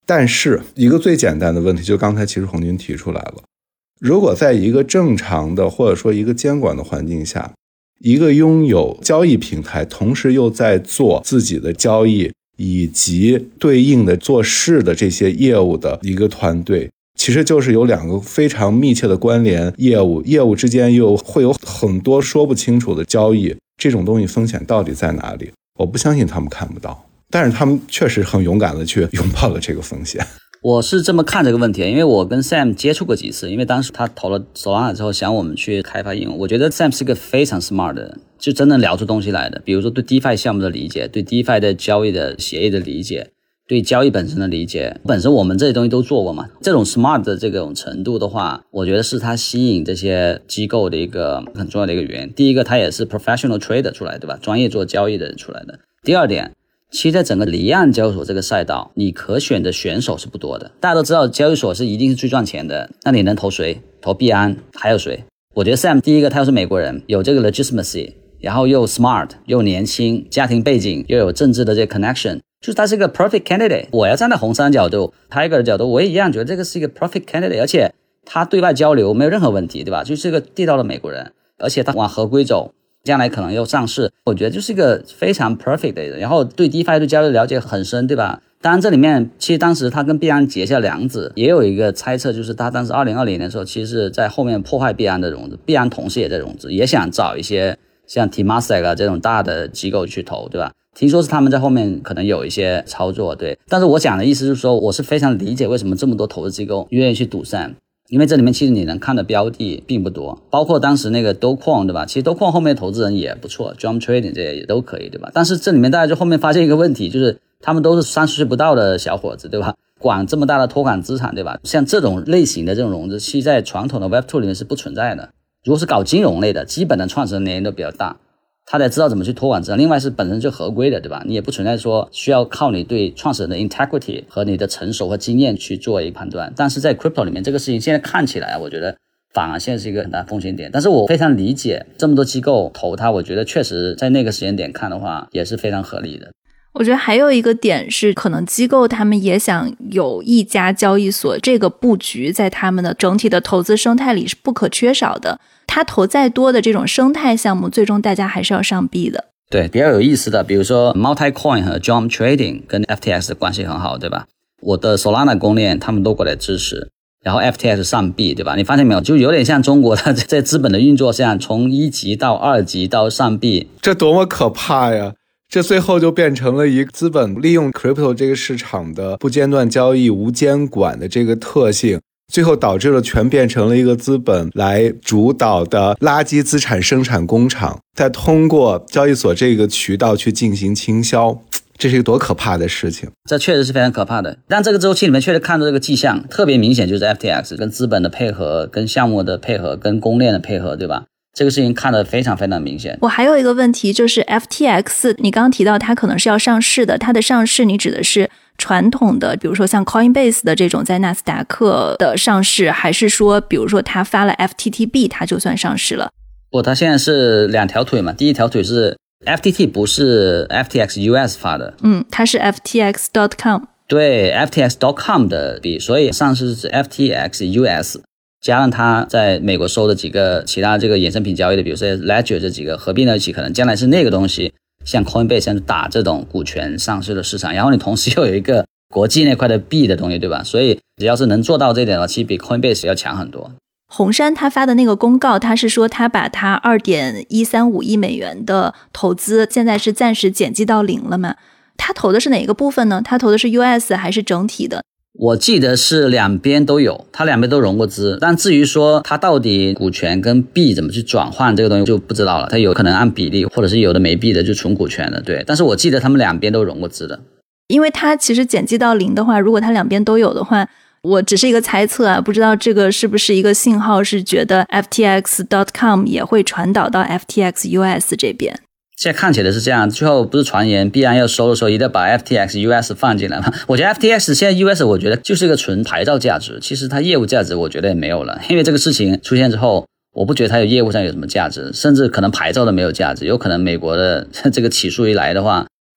[SPEAKER 3] 但是一个最简单的问题，就刚才其实红军提出来了，如果在一个正常的或者说一个监管的环境下，一个拥有交易平台同时又在做自己的交易以及对应的做事的这些业务的一个团队，其实就是有两个非常密切的关联业务，业务之间又会有很多说不清楚的交易，这种东西风险到底在哪里？我不相信他们看不到，但是他们确实很勇敢的去拥抱了这个风险。
[SPEAKER 2] 我是这么看这个问题，因为我跟 Sam 接触过几次，因为当时他投了 Solana 之后想我们去开发应用，我觉得 Sam 是个非常 smart 的人，就真的聊出东西来的，比如说对 DeFi 项目的理解，对 DeFi 的交易的协议的理解，对交易本身的理解，本身我们这些东西都做过嘛，这种 smart 的这种程度的话，我觉得是他吸引这些机构的一个很重要的一个原因。第一个，他也是 professional trader 出来，对吧？专业做交易的人出来的。第二点，其实在整个离岸交易所这个赛道，你可选的选手是不多的。大家都知道交易所是一定是最赚钱的，那你能投谁？投币安还有谁？我觉得 Sam 第一个他又是美国人，有这个 legitimacy， 然后又 smart 又年轻，家庭背景又有政治的这个 connection， 就是他是一个 perfect candidate。 我要站在红杉角度 Tiger 的角度，我也一样觉得这个是一个 perfect candidate， 而且他对外交流没有任何问题，对吧？就是一个地道的美国人，而且他往合规走，将来可能又上市，我觉得就是一个非常 perfect 的人，然后对 DeFi 对交易了解很深，对吧？当然这里面其实当时他跟币安结下梁子，也有一个猜测，就是他当时二零二零年的时候其实是在后面破坏币安的融资，币安同时也在融资，也想找一些像 Temasek 啊这种大的机构去投，对吧？听说是他们在后面可能有一些操作，对。但是我讲的意思就是说，我是非常理解为什么这么多投资机构愿意去赌Sam，因为这里面其实你能看的标的并不多，包括当时那个 Docoin， 对吧？其实 Docoin 后面投资人也不错 ，Jump Trading 这些也都可以，对吧？但是这里面大家就后面发现一个问题，就是他们都是三十岁不到的小伙子，对吧？管这么大的托管资产，对吧？像这种类型的这种融资，其实在传统的 Web 二 里面是不存在的。如果是搞金融类的，基本的创始人年龄都比较大，他得知道怎么去托管资产，另外是本身就合规的，对吧？你也不存在说需要靠你对创始人的 integrity 和你的成熟和经验去做一个判断。但是在 crypto 里面这个事情现在看起来，我觉得反而现在是一个很大风险点。但是我非常理解这么多机构投它，我觉得确实在那个时间点看的话也是非常合理的。
[SPEAKER 1] 我觉得还有一个点是，可能机构他们也想有一家交易所，这个布局在他们的整体的投资生态里是不可缺少的。他投再多的这种生态项目，最终大家还是要上币的。
[SPEAKER 2] 对，比较有意思的，比如说 Multicoin 和 Jump Trading 跟 F T X 的关系很好，对吧？我的 Solana 公链他们都过来支持，然后 F T X 上币，对吧？你发现没有，就有点像中国的在资本的运作上，从一级到二级到上币，
[SPEAKER 3] 这多么可怕呀！这最后就变成了一个资本利用 crypto 这个市场的不间断交易、无监管的这个特性，最后导致了全变成了一个资本来主导的垃圾资产生产工厂，再通过交易所这个渠道去进行倾销，这是一个多可怕的事情。
[SPEAKER 2] 这确实是非常可怕的。但这个周期里面确实看到这个迹象特别明显，就是 F T X 跟资本的配合、跟项目的配合、跟公链的配合，对吧？这个事情看得非常非常明显。
[SPEAKER 1] 我还有一个问题就是 F T X， 你刚刚提到它可能是要上市的，它的上市你指的是传统的比如说像 Coinbase 的这种在纳斯达克的上市，还是说比如说它发了 F T T B 它就算上市了？
[SPEAKER 2] 不，它现在是两条腿嘛，第一条腿是 F T T 不是 F T X U S 发的，
[SPEAKER 1] 嗯，它是 F T X dot com，
[SPEAKER 2] 对 F T X dot com 的币，所以上市是 F T X U S，加上他在美国收的几个其他这个衍生品交易的，比如说 Ledger 这几个合并在一起，可能将来是那个东西像 Coinbase 像打这种股权上市的市场，然后你同时又有一个国际那块的币的东西，对吧？所以只要是能做到这点的话，其实比 Coinbase 要强很多。
[SPEAKER 1] 红杉他发的那个公告，他是说他把他 二点一三五亿美元的投资现在是暂时减记到零了嘛？他投的是哪个部分呢？他投的是 U S 还是整体的？
[SPEAKER 2] 我记得是两边都有，他两边都融过资，但至于说他到底股权跟币怎么去转换这个东西就不知道了，他有可能按比例，或者是有的没币的就纯股权的，对。但是我记得他们两边都融过资的。
[SPEAKER 1] 因为他其实减记到零的话，如果他两边都有的话，我只是一个猜测啊，不知道这个是不是一个信号，是觉得 F T X dot com 也会传导到 F T X U S 这边。
[SPEAKER 2] 现在看起来是这样，最后不是传言币安要收的时候一定要把 F T X U S 放进来吗？我觉得 F T X 现在 U S 我觉得就是一个纯牌照价值，其实它业务价值我觉得也没有了，因为这个事情出现之后，我不觉得它有业务上有什么价值，甚至可能牌照都没有价值，有可能美国的这个起诉一来的话，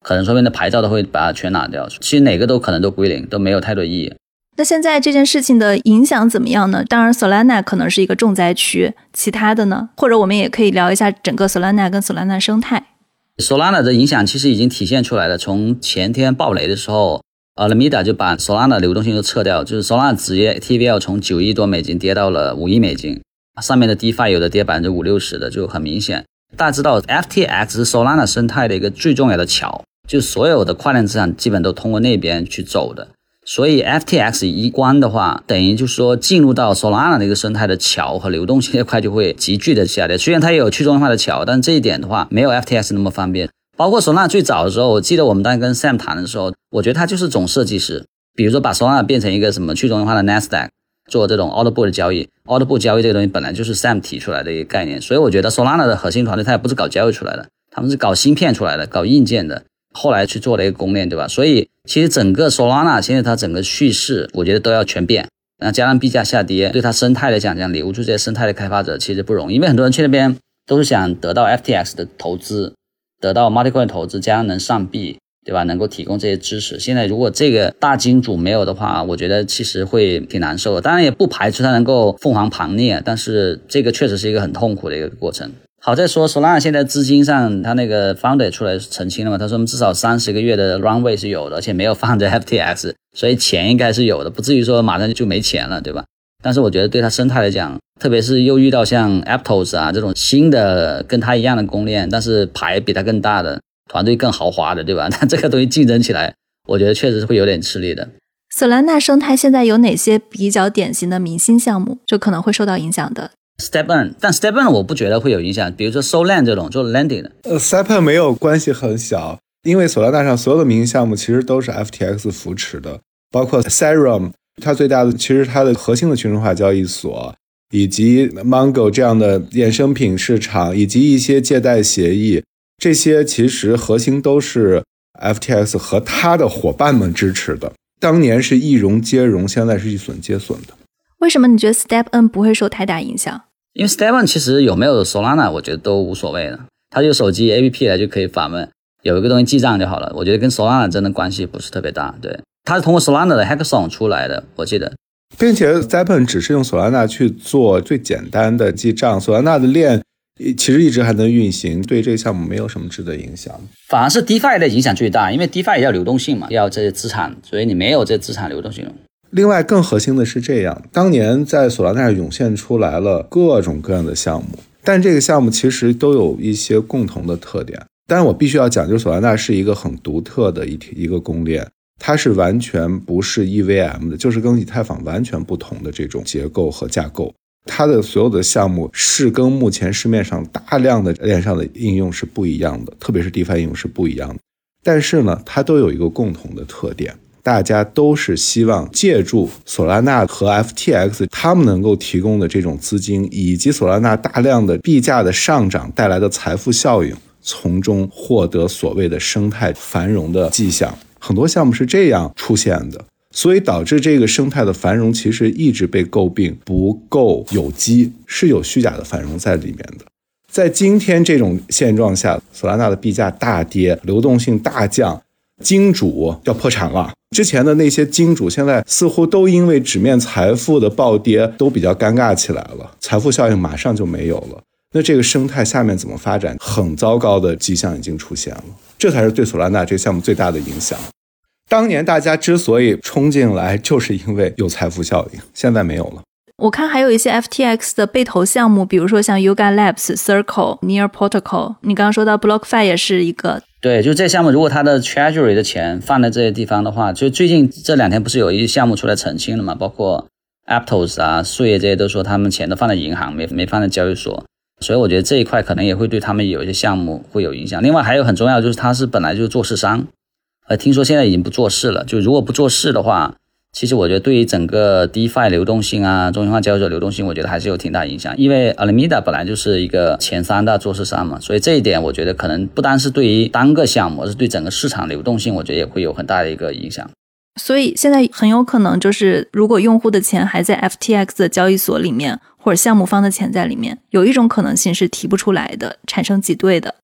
[SPEAKER 2] 可能说明的牌照都会把它全拿掉。其实哪个都可能都归零，都没有太多意义。
[SPEAKER 1] 那现在这件事情的影响怎么样呢？当然 Solana 可能是一个重灾区，其他的呢？或者我们也可以聊一下整个 Solana 跟 Solana 生态。
[SPEAKER 2] Solana 的影响其实已经体现出来了，从前天暴雷的时候Alameda 就把 Solana 流动性都撤掉，就是 Solana 直接 T V L 从九亿多美金跌到了五亿美金，上面的 DeFi 有的跌 百分之五六十 的，就很明显。大家知道 F T X 是 Solana 生态的一个最重要的桥，就是所有的跨链资产基本都通过那边去走的，所以 F T X 一关的话，等于就是说进入到 Solana 的一个生态的桥和流动性这块就会急剧的下跌。虽然它也有去中心化的桥，但这一点的话没有 F T X 那么方便。包括 Solana 最早的时候，我记得我们当时跟 Sam 谈的时候，我觉得他就是总设计师，比如说把 Solana 变成一个什么去中心化的 Nasdaq， 做这种 Order Book 的交易。 Order Book 交易这个东西本来就是 Sam 提出来的一个概念，所以我觉得 Solana 的核心团队他也不是搞交易出来的，他们是搞芯片出来的，搞硬件的，后来去做了一个公链，对吧？所以其实整个 Solana 现在它整个叙事我觉得都要全变，那加上币价下跌，对它生态来讲，讲留住这些生态的开发者其实不容易，因为很多人去那边都是想得到 F T X 的投资，得到 Multicoin 投资，加上能上币，对吧？能够提供这些支持。现在如果这个大金主没有的话，我觉得其实会挺难受的。当然也不排除它能够凤凰盘涅，但是这个确实是一个很痛苦的一个过程。好在说 Solana 现在资金上，他那个 founder 也出来澄清了嘛，他说至少三十个月的 runway 是有的，而且没有放在 F T X， 所以钱应该是有的，不至于说马上就没钱了，对吧？但是我觉得对他生态来讲，特别是又遇到像 Aptos 啊这种新的跟他一样的公链，但是牌比他更大的，团队更豪华的，对吧？那这个东西竞争起来，我觉得确实是会有点吃力的。
[SPEAKER 1] Solana 生态现在有哪些比较典型的明星项目就可能会受到影响的？
[SPEAKER 2] StepN， 但 StepN 我不觉得会有影响，比如说 Solana 这种做 lending 的。
[SPEAKER 3] 呃 StepN 没有关系很小，因为 Solana 上所有的明星项目其实都是 F T X 扶持的，包括 Serum， 它最大的其实它的核心的去中心化交易所，以及 Mongo 这样的衍生品市场，以及一些借贷协议，这些其实核心都是 F T X 和他的伙伴们支持的。当年是一荣皆荣，现在是一损皆损的。
[SPEAKER 1] 为什么你觉得 StepN 不会受太大影响？
[SPEAKER 2] 因为 StepN 其实有没有 Solana 我觉得都无所谓的，它就手机 A P P 来就可以访问，有一个东西记账就好了，我觉得跟 Solana 真的关系不是特别大。对，它是通过 Solana 的 Hackathon 出来的，我记得。
[SPEAKER 3] 并且 StepN 只是用 Solana 去做最简单的记账， Solana 的链其实一直还能运行，对这个项目没有什么质的影响。
[SPEAKER 2] 反而是 DeFi 的影响最大，因为 DeFi 也要流动性嘛，要这些资产，所以你没有这资产流动性。
[SPEAKER 3] 另外更核心的是这样，当年在索拉纳涌现出来了各种各样的项目，但这个项目其实都有一些共同的特点。当然我必须要讲，就是索拉纳是一个很独特的一一个公链，它是完全不是 E V M 的，就是跟以太坊完全不同的这种结构和架构。它的所有的项目是跟目前市面上大量的链上的应用是不一样的，特别是 DeFi 应用是不一样的。但是呢，它都有一个共同的特点，大家都是希望借助索拉纳和 F T X 他们能够提供的这种资金，以及索拉纳大量的币价的上涨带来的财富效应，从中获得所谓的生态繁荣的迹象。很多项目是这样出现的，所以导致这个生态的繁荣其实一直被诟病不够有机，是有虚假的繁荣在里面的。在今天这种现状下，索拉纳的币价大跌，流动性大降，金主要破产了。之前的那些金主现在似乎都因为纸面财富的暴跌都比较尴尬起来了，财富效应马上就没有了。那这个生态下面怎么发展，很糟糕的迹象已经出现了，这才是对索拉纳这个项目最大的影响。当年大家之所以冲进来，就是因为有财富效应，现在没有了。
[SPEAKER 1] 我看还有一些 F T X 的被投项目，比如说像 Yuga Labs、Circle、Near Protocol， 你刚刚说到 BlockFi 也是一个。
[SPEAKER 2] 对，就这项目如果它的 Treasury 的钱放在这些地方的话，就最近这两天不是有一些项目出来澄清了嘛，包括 Aptos 啊、树叶这些都说他们钱都放在银行，没没放在交易所，所以我觉得这一块可能也会对他们有一些项目会有影响。另外还有很重要就是它是本来就是做市商，呃，听说现在已经不做市了，就如果不做市的话，其实我觉得对于整个 DeFi 流动性啊，中心化交易所流动性，我觉得还是有挺大影响。因为 Alameda 本来就是一个前三大做市商嘛，所以这一点我觉得可能不单是对于单个项目，而是对整个市场流动性，我觉得也会有很大的一个影响。
[SPEAKER 1] 所以现在很有可能就是如果用户的钱还在 F T X 的交易所里面，或者项目方的钱在里面，有一种可能性是提不出来的，产生挤兑的。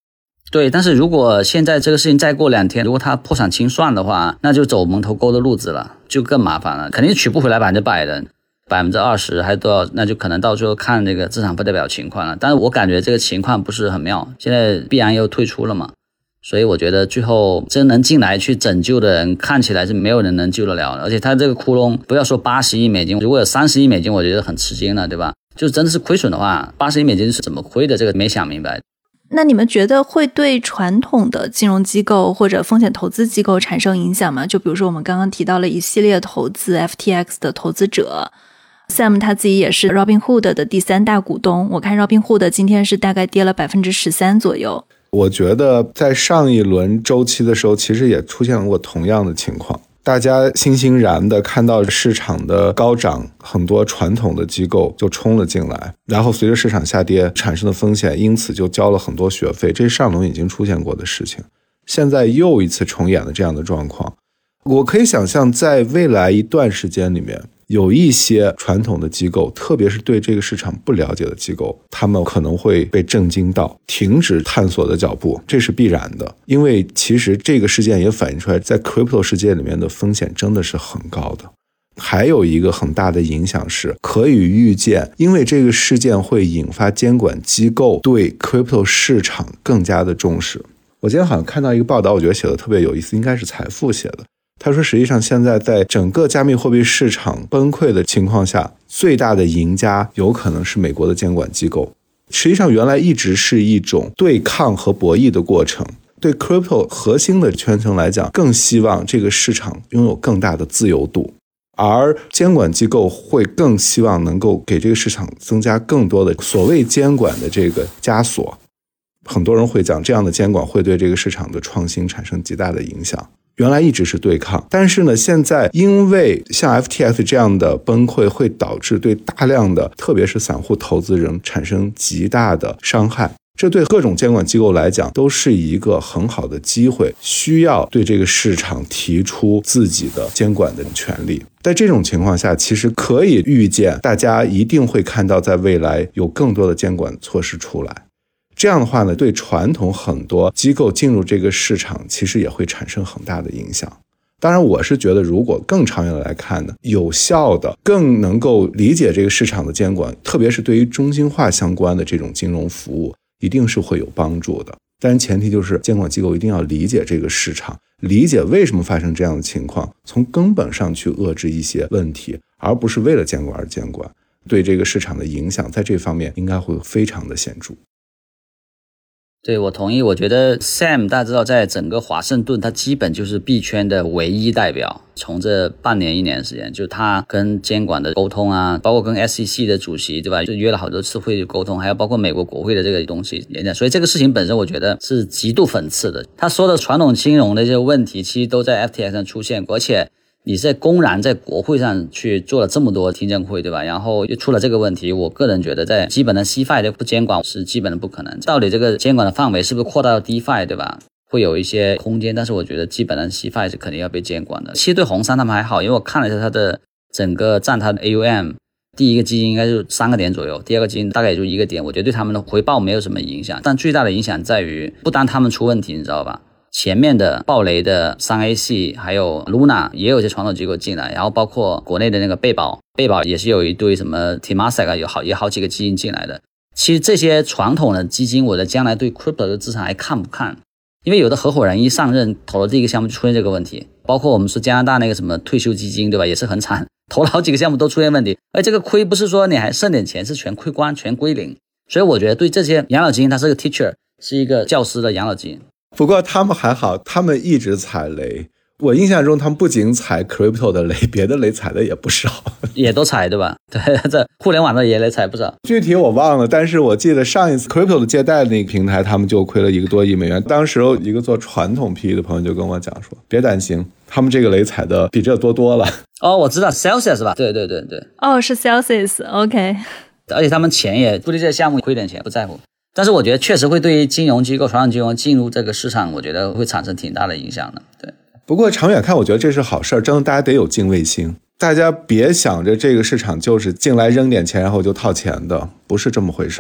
[SPEAKER 2] 对，但是如果现在这个事情再过两天，如果他破产清算的话，那就走蒙头沟的路子了，就更麻烦了，肯定取不回来百分之百的，百分之二十还多少，那就可能到最后看这个资产负债表情况了。但是我感觉这个情况不是很妙，现在必然又退出了嘛，所以我觉得最后真能进来去拯救的人，看起来是没有人能救得了的。而且他这个窟窿，不要说八十亿美金，如果有三十亿美金，我觉得很吃惊了，对吧？就真的是亏损的话，八十亿美金是怎么亏的？这个没想明白。
[SPEAKER 1] 那你们觉得会对传统的金融机构或者风险投资机构产生影响吗？就比如说我们刚刚提到了一系列投资 F T X 的投资者， Sam 他自己也是 Robinhood 的第三大股东，我看 Robinhood 今天是大概跌了 百分之十三 左右。
[SPEAKER 3] 我觉得在上一轮周期的时候其实也出现过同样的情况，大家欣欣然的看到市场的高涨，很多传统的机构就冲了进来，然后随着市场下跌产生的风险，因此就交了很多学费，这是上轮已经出现过的事情，现在又一次重演了这样的状况。我可以想象在未来一段时间里面，有一些传统的机构，特别是对这个市场不了解的机构，他们可能会被震惊到，停止探索的脚步，这是必然的。因为其实这个事件也反映出来，在 crypto 世界里面的风险真的是很高的。还有一个很大的影响是，可以预见，因为这个事件会引发监管机构对 crypto 市场更加的重视。我今天好像看到一个报道，我觉得写的特别有意思，应该是财富写的。他说实际上现在在整个加密货币市场崩溃的情况下，最大的赢家有可能是美国的监管机构。实际上原来一直是一种对抗和博弈的过程，对 crypto 核心的圈层来讲，更希望这个市场拥有更大的自由度，而监管机构会更希望能够给这个市场增加更多的所谓监管的这个枷锁。很多人会讲这样的监管会对这个市场的创新产生极大的影响。原来一直是对抗，但是呢，现在因为像 F T X 这样的崩溃会导致对大量的特别是散户投资人产生极大的伤害，这对各种监管机构来讲都是一个很好的机会，需要对这个市场提出自己的监管的权利。在这种情况下，其实可以预见大家一定会看到在未来有更多的监管措施出来。这样的话呢，对传统很多机构进入这个市场其实也会产生很大的影响。当然我是觉得如果更长远的来看呢，有效的更能够理解这个市场的监管，特别是对于中心化相关的这种金融服务一定是会有帮助的。但前提就是监管机构一定要理解这个市场，理解为什么发生这样的情况，从根本上去遏制一些问题，而不是为了监管而监管。对这个市场的影响在这方面应该会非常的显著。
[SPEAKER 2] 对，我同意。我觉得 Sam 大家知道在整个华盛顿他基本就是币圈的唯一代表，从这半年一年的时间，就他跟监管的沟通啊，包括跟 S E C 的主席对吧，就约了好多次会沟通，还有包括美国国会的这个东西演讲，所以这个事情本身我觉得是极度讽刺的。他说的传统金融的这些问题其实都在 F T X 上出现过，而且你在公然在国会上去做了这么多听证会对吧，然后又出了这个问题，我个人觉得在基本的 C F I 的不监管是基本的不可能。到底这个监管的范围是不是扩大到 D F I 对吧，会有一些空间，但是我觉得基本的 C F I 是肯定要被监管的。其实对红杉他们还好，因为我看了一下他的整个占他的 A U M， 第一个基金应该就三个点左右，第二个基金大概也就一个点，我觉得对他们的回报没有什么影响。但最大的影响在于不单他们出问题你知道吧，前面的暴雷的 三 A C 还有 Luna 也有一些传统机构进来，然后包括国内的那个贝宝，贝宝也是有一堆什么 Temasek 有好也好几个基金进来的。其实这些传统的基金我的将来对 crypto 的资产还看不看，因为有的合伙人一上任投了这个项目就出现这个问题，包括我们说加拿大那个什么退休基金对吧，也是很惨，投了好几个项目都出现问题，而这个亏不是说你还剩点钱，是全亏光全归零。所以我觉得对这些养老基金它是个 teacher， 是一个教师的养老基金。
[SPEAKER 3] 不过他们还好，他们一直踩雷。我印象中他们不仅踩 crypto 的雷，别的雷踩的也不少，也
[SPEAKER 2] 都踩对吧？对，这互联网的也雷踩不少。
[SPEAKER 3] 具体我忘了，但是我记得上一次 crypto 的借贷那个平台他们就亏了一个多亿美元。当时一个做传统 P E 的朋友就跟我讲说，别担心，他们这个雷踩的比这多多了。
[SPEAKER 2] 哦，我知道 Celsius 吧？对对对对。
[SPEAKER 1] 哦，是 Celsius， OK。
[SPEAKER 2] 而且他们钱也估计这个项目亏点钱不在乎。但是我觉得确实会对于金融机构传统金融进入这个市场我觉得会产生挺大的影响的。对，
[SPEAKER 3] 不过长远看我觉得这是好事，真的大家得有敬畏心，大家别想着这个市场就是进来扔点钱然后就套钱的，不是这么回事儿。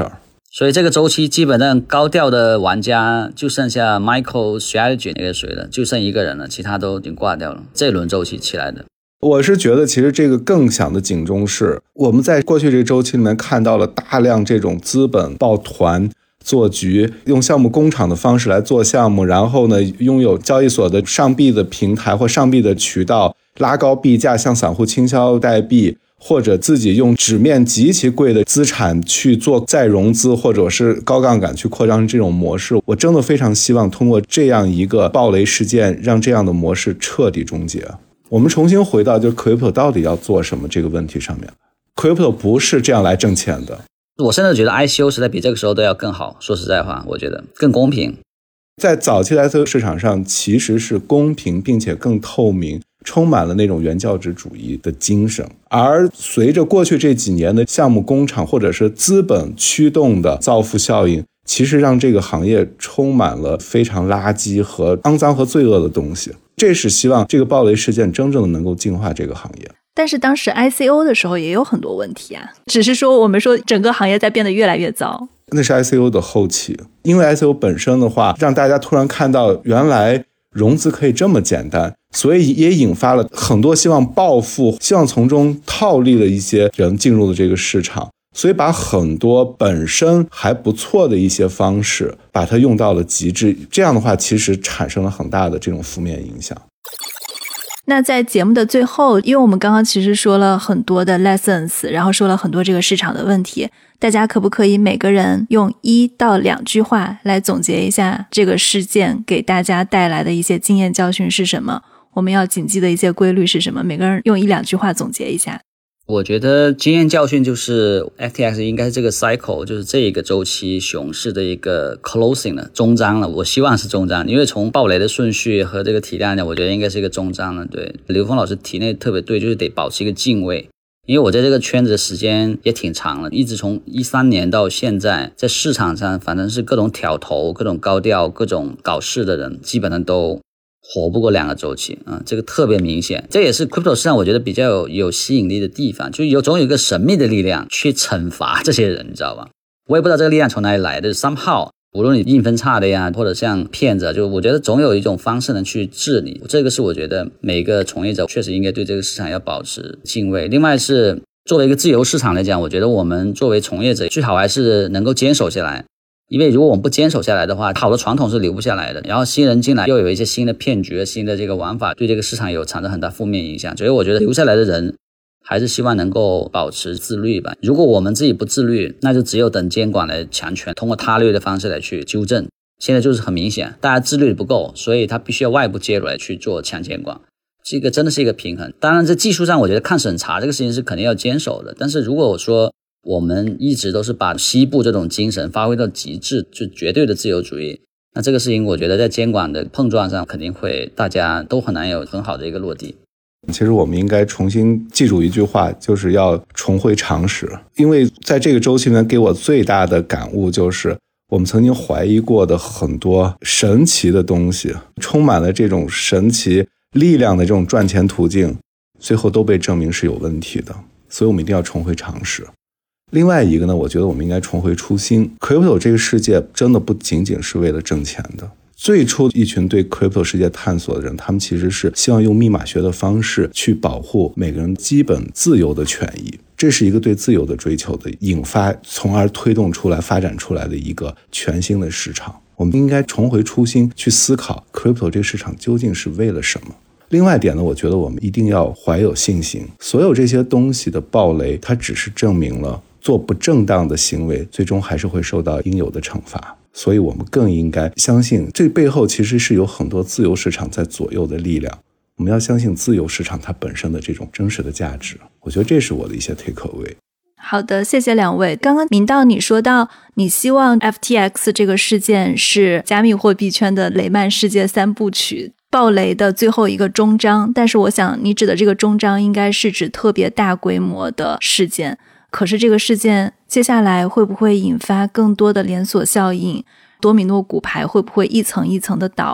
[SPEAKER 2] 所以这个周期基本上高调的玩家就剩下 MicroStrategy 那个谁了，就剩一个人了，其他都已经挂掉了。这轮周期起来的。
[SPEAKER 3] 我是觉得其实这个更响的警钟是我们在过去这个周期里面看到了大量这种资本抱团做局，用项目工厂的方式来做项目，然后呢拥有交易所的上币的平台或上币的渠道，拉高币价向散户倾销代币，或者自己用纸面极其贵的资产去做再融资，或者是高杠杆去扩张这种模式。我真的非常希望通过这样一个暴雷事件让这样的模式彻底终结。我们重新回到就是 Crypto 到底要做什么这个问题上面。 Crypto 不是这样来挣钱的。
[SPEAKER 2] 我甚至觉得 I C O 时代比这个时候都要更好，说实在话我觉得更公平。
[SPEAKER 3] 在早期的 I C O 市场上其实是公平并且更透明，充满了那种原教旨主义的精神。而随着过去这几年的项目工厂或者是资本驱动的造富效应，其实让这个行业充满了非常垃圾和肮脏和罪恶的东西。这是希望这个暴雷事件真正的能够净化这个行业。
[SPEAKER 1] 但是当时 I C O 的时候也有很多问题啊，只是说我们说整个行业在变得越来越糟。
[SPEAKER 3] 那是 I C O 的后期，因为 I C O 本身的话让大家突然看到原来融资可以这么简单，所以也引发了很多希望暴富希望从中套利的一些人进入了这个市场，所以把很多本身还不错的一些方式把它用到了极致，这样的话其实产生了很大的这种负面影响。
[SPEAKER 1] 那在节目的最后，因为我们刚刚其实说了很多的 lessons， 然后说了很多这个市场的问题，大家可不可以每个人用一到两句话来总结一下这个事件给大家带来的一些经验教训是什么，我们要谨记的一些规律是什么，每个人用一两句话总结一下。
[SPEAKER 2] 我觉得经验教训就是 F T X 应该是这个 cycle， 就是这一个周期熊市的一个 closing 了，终章了。我希望是终章，因为从暴雷的顺序和这个体量呢，我觉得应该是一个终章了。对，刘峰老师提那特别对，就是得保持一个敬畏。因为我在这个圈子的时间也挺长了，一直从一三年到现在，在市场上反正是各种挑头、各种高调、各种搞事的人，基本上都活不过两个周期啊、嗯，这个特别明显。这也是 crypto 市场我觉得比较有有吸引力的地方，就有总有一个神秘的力量去惩罚这些人，你知道吧？我也不知道这个力量从哪里来的 ，somehow 无论你硬分叉的呀，或者像骗子，就我觉得总有一种方式能去治理。这个是我觉得每个从业者确实应该对这个市场要保持敬畏。另外是作为一个自由市场来讲，我觉得我们作为从业者最好还是能够坚守下来。因为如果我们不坚守下来的话，好的传统是留不下来的，然后新人进来又有一些新的骗局、新的这个玩法，对这个市场有产生很大负面影响。所以我觉得留下来的人还是希望能够保持自律吧。如果我们自己不自律，那就只有等监管来强权，通过他律的方式来去纠正。现在就是很明显，大家自律不够，所以他必须要外部介入来去做强监管。这个真的是一个平衡。当然在技术上我觉得抗审查这个事情是肯定要坚守的，但是如果我说我们一直都是把西部这种精神发挥到极致，就绝对的自由主义，那这个事情我觉得在监管的碰撞上肯定会大家都很难有很好的一个落地。
[SPEAKER 3] 其实我们应该重新记住一句话，就是要重回常识。因为在这个周期呢，给我最大的感悟就是我们曾经怀疑过的很多神奇的东西，充满了这种神奇力量的这种赚钱途径，最后都被证明是有问题的。所以我们一定要重回常识。另外一个呢，我觉得我们应该重回初心。 Crypto 这个世界真的不仅仅是为了挣钱的。最初一群对 Crypto 世界探索的人，他们其实是希望用密码学的方式去保护每个人基本自由的权益，这是一个对自由的追求的引发，从而推动出来发展出来的一个全新的市场。我们应该重回初心，去思考 Crypto 这个市场究竟是为了什么。另外一点呢，我觉得我们一定要怀有信心。所有这些东西的暴雷，它只是证明了做不正当的行为最终还是会受到应有的惩罚。所以我们更应该相信这背后其实是有很多自由市场在左右的力量。我们要相信自由市场它本身的这种真实的价值。我觉得这是我的一些 take away。
[SPEAKER 1] 好的，谢谢两位。刚刚明道你说到你希望 F T X 这个事件是加密货币圈的雷曼世界三部曲暴雷的最后一个终章，但是我想你指的这个终章应该是指特别大规模的事件。可是这个事件接下来会不会引发更多的连锁效应，多米诺骨牌会不会一层一层的倒，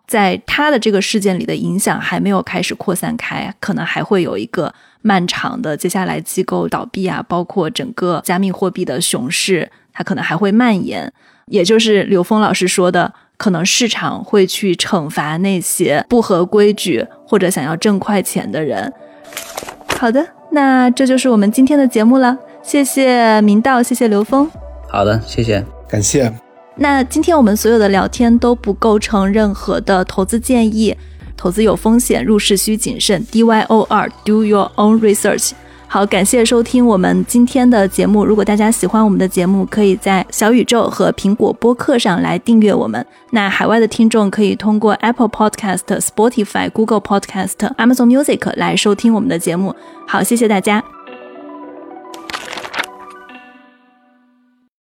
[SPEAKER 1] 在他的这个事件里的影响还没有开始扩散开，可能还会有一个漫长的接下来机构倒闭啊，包括整个加密货币的熊市它可能还会蔓延，也就是刘峰老师说的，可能市场会去惩罚那些不合规矩或者想要挣快钱的人。好的，那这就是我们今天的节目了，谢谢明道，谢谢刘峰。
[SPEAKER 2] 好的，谢谢，
[SPEAKER 3] 感谢。
[SPEAKER 1] 那今天我们所有的聊天都不构成任何的投资建议，投资有风险，入市需谨慎 D Y O R Do Your Own Research。 好，感谢收听我们今天的节目，如果大家喜欢我们的节目，可以在小宇宙和苹果播客上来订阅我们，那海外的听众可以通过 Apple Podcast、Spotify、Google Podcast、Amazon Music 来收听我们的节目。好，谢谢大家。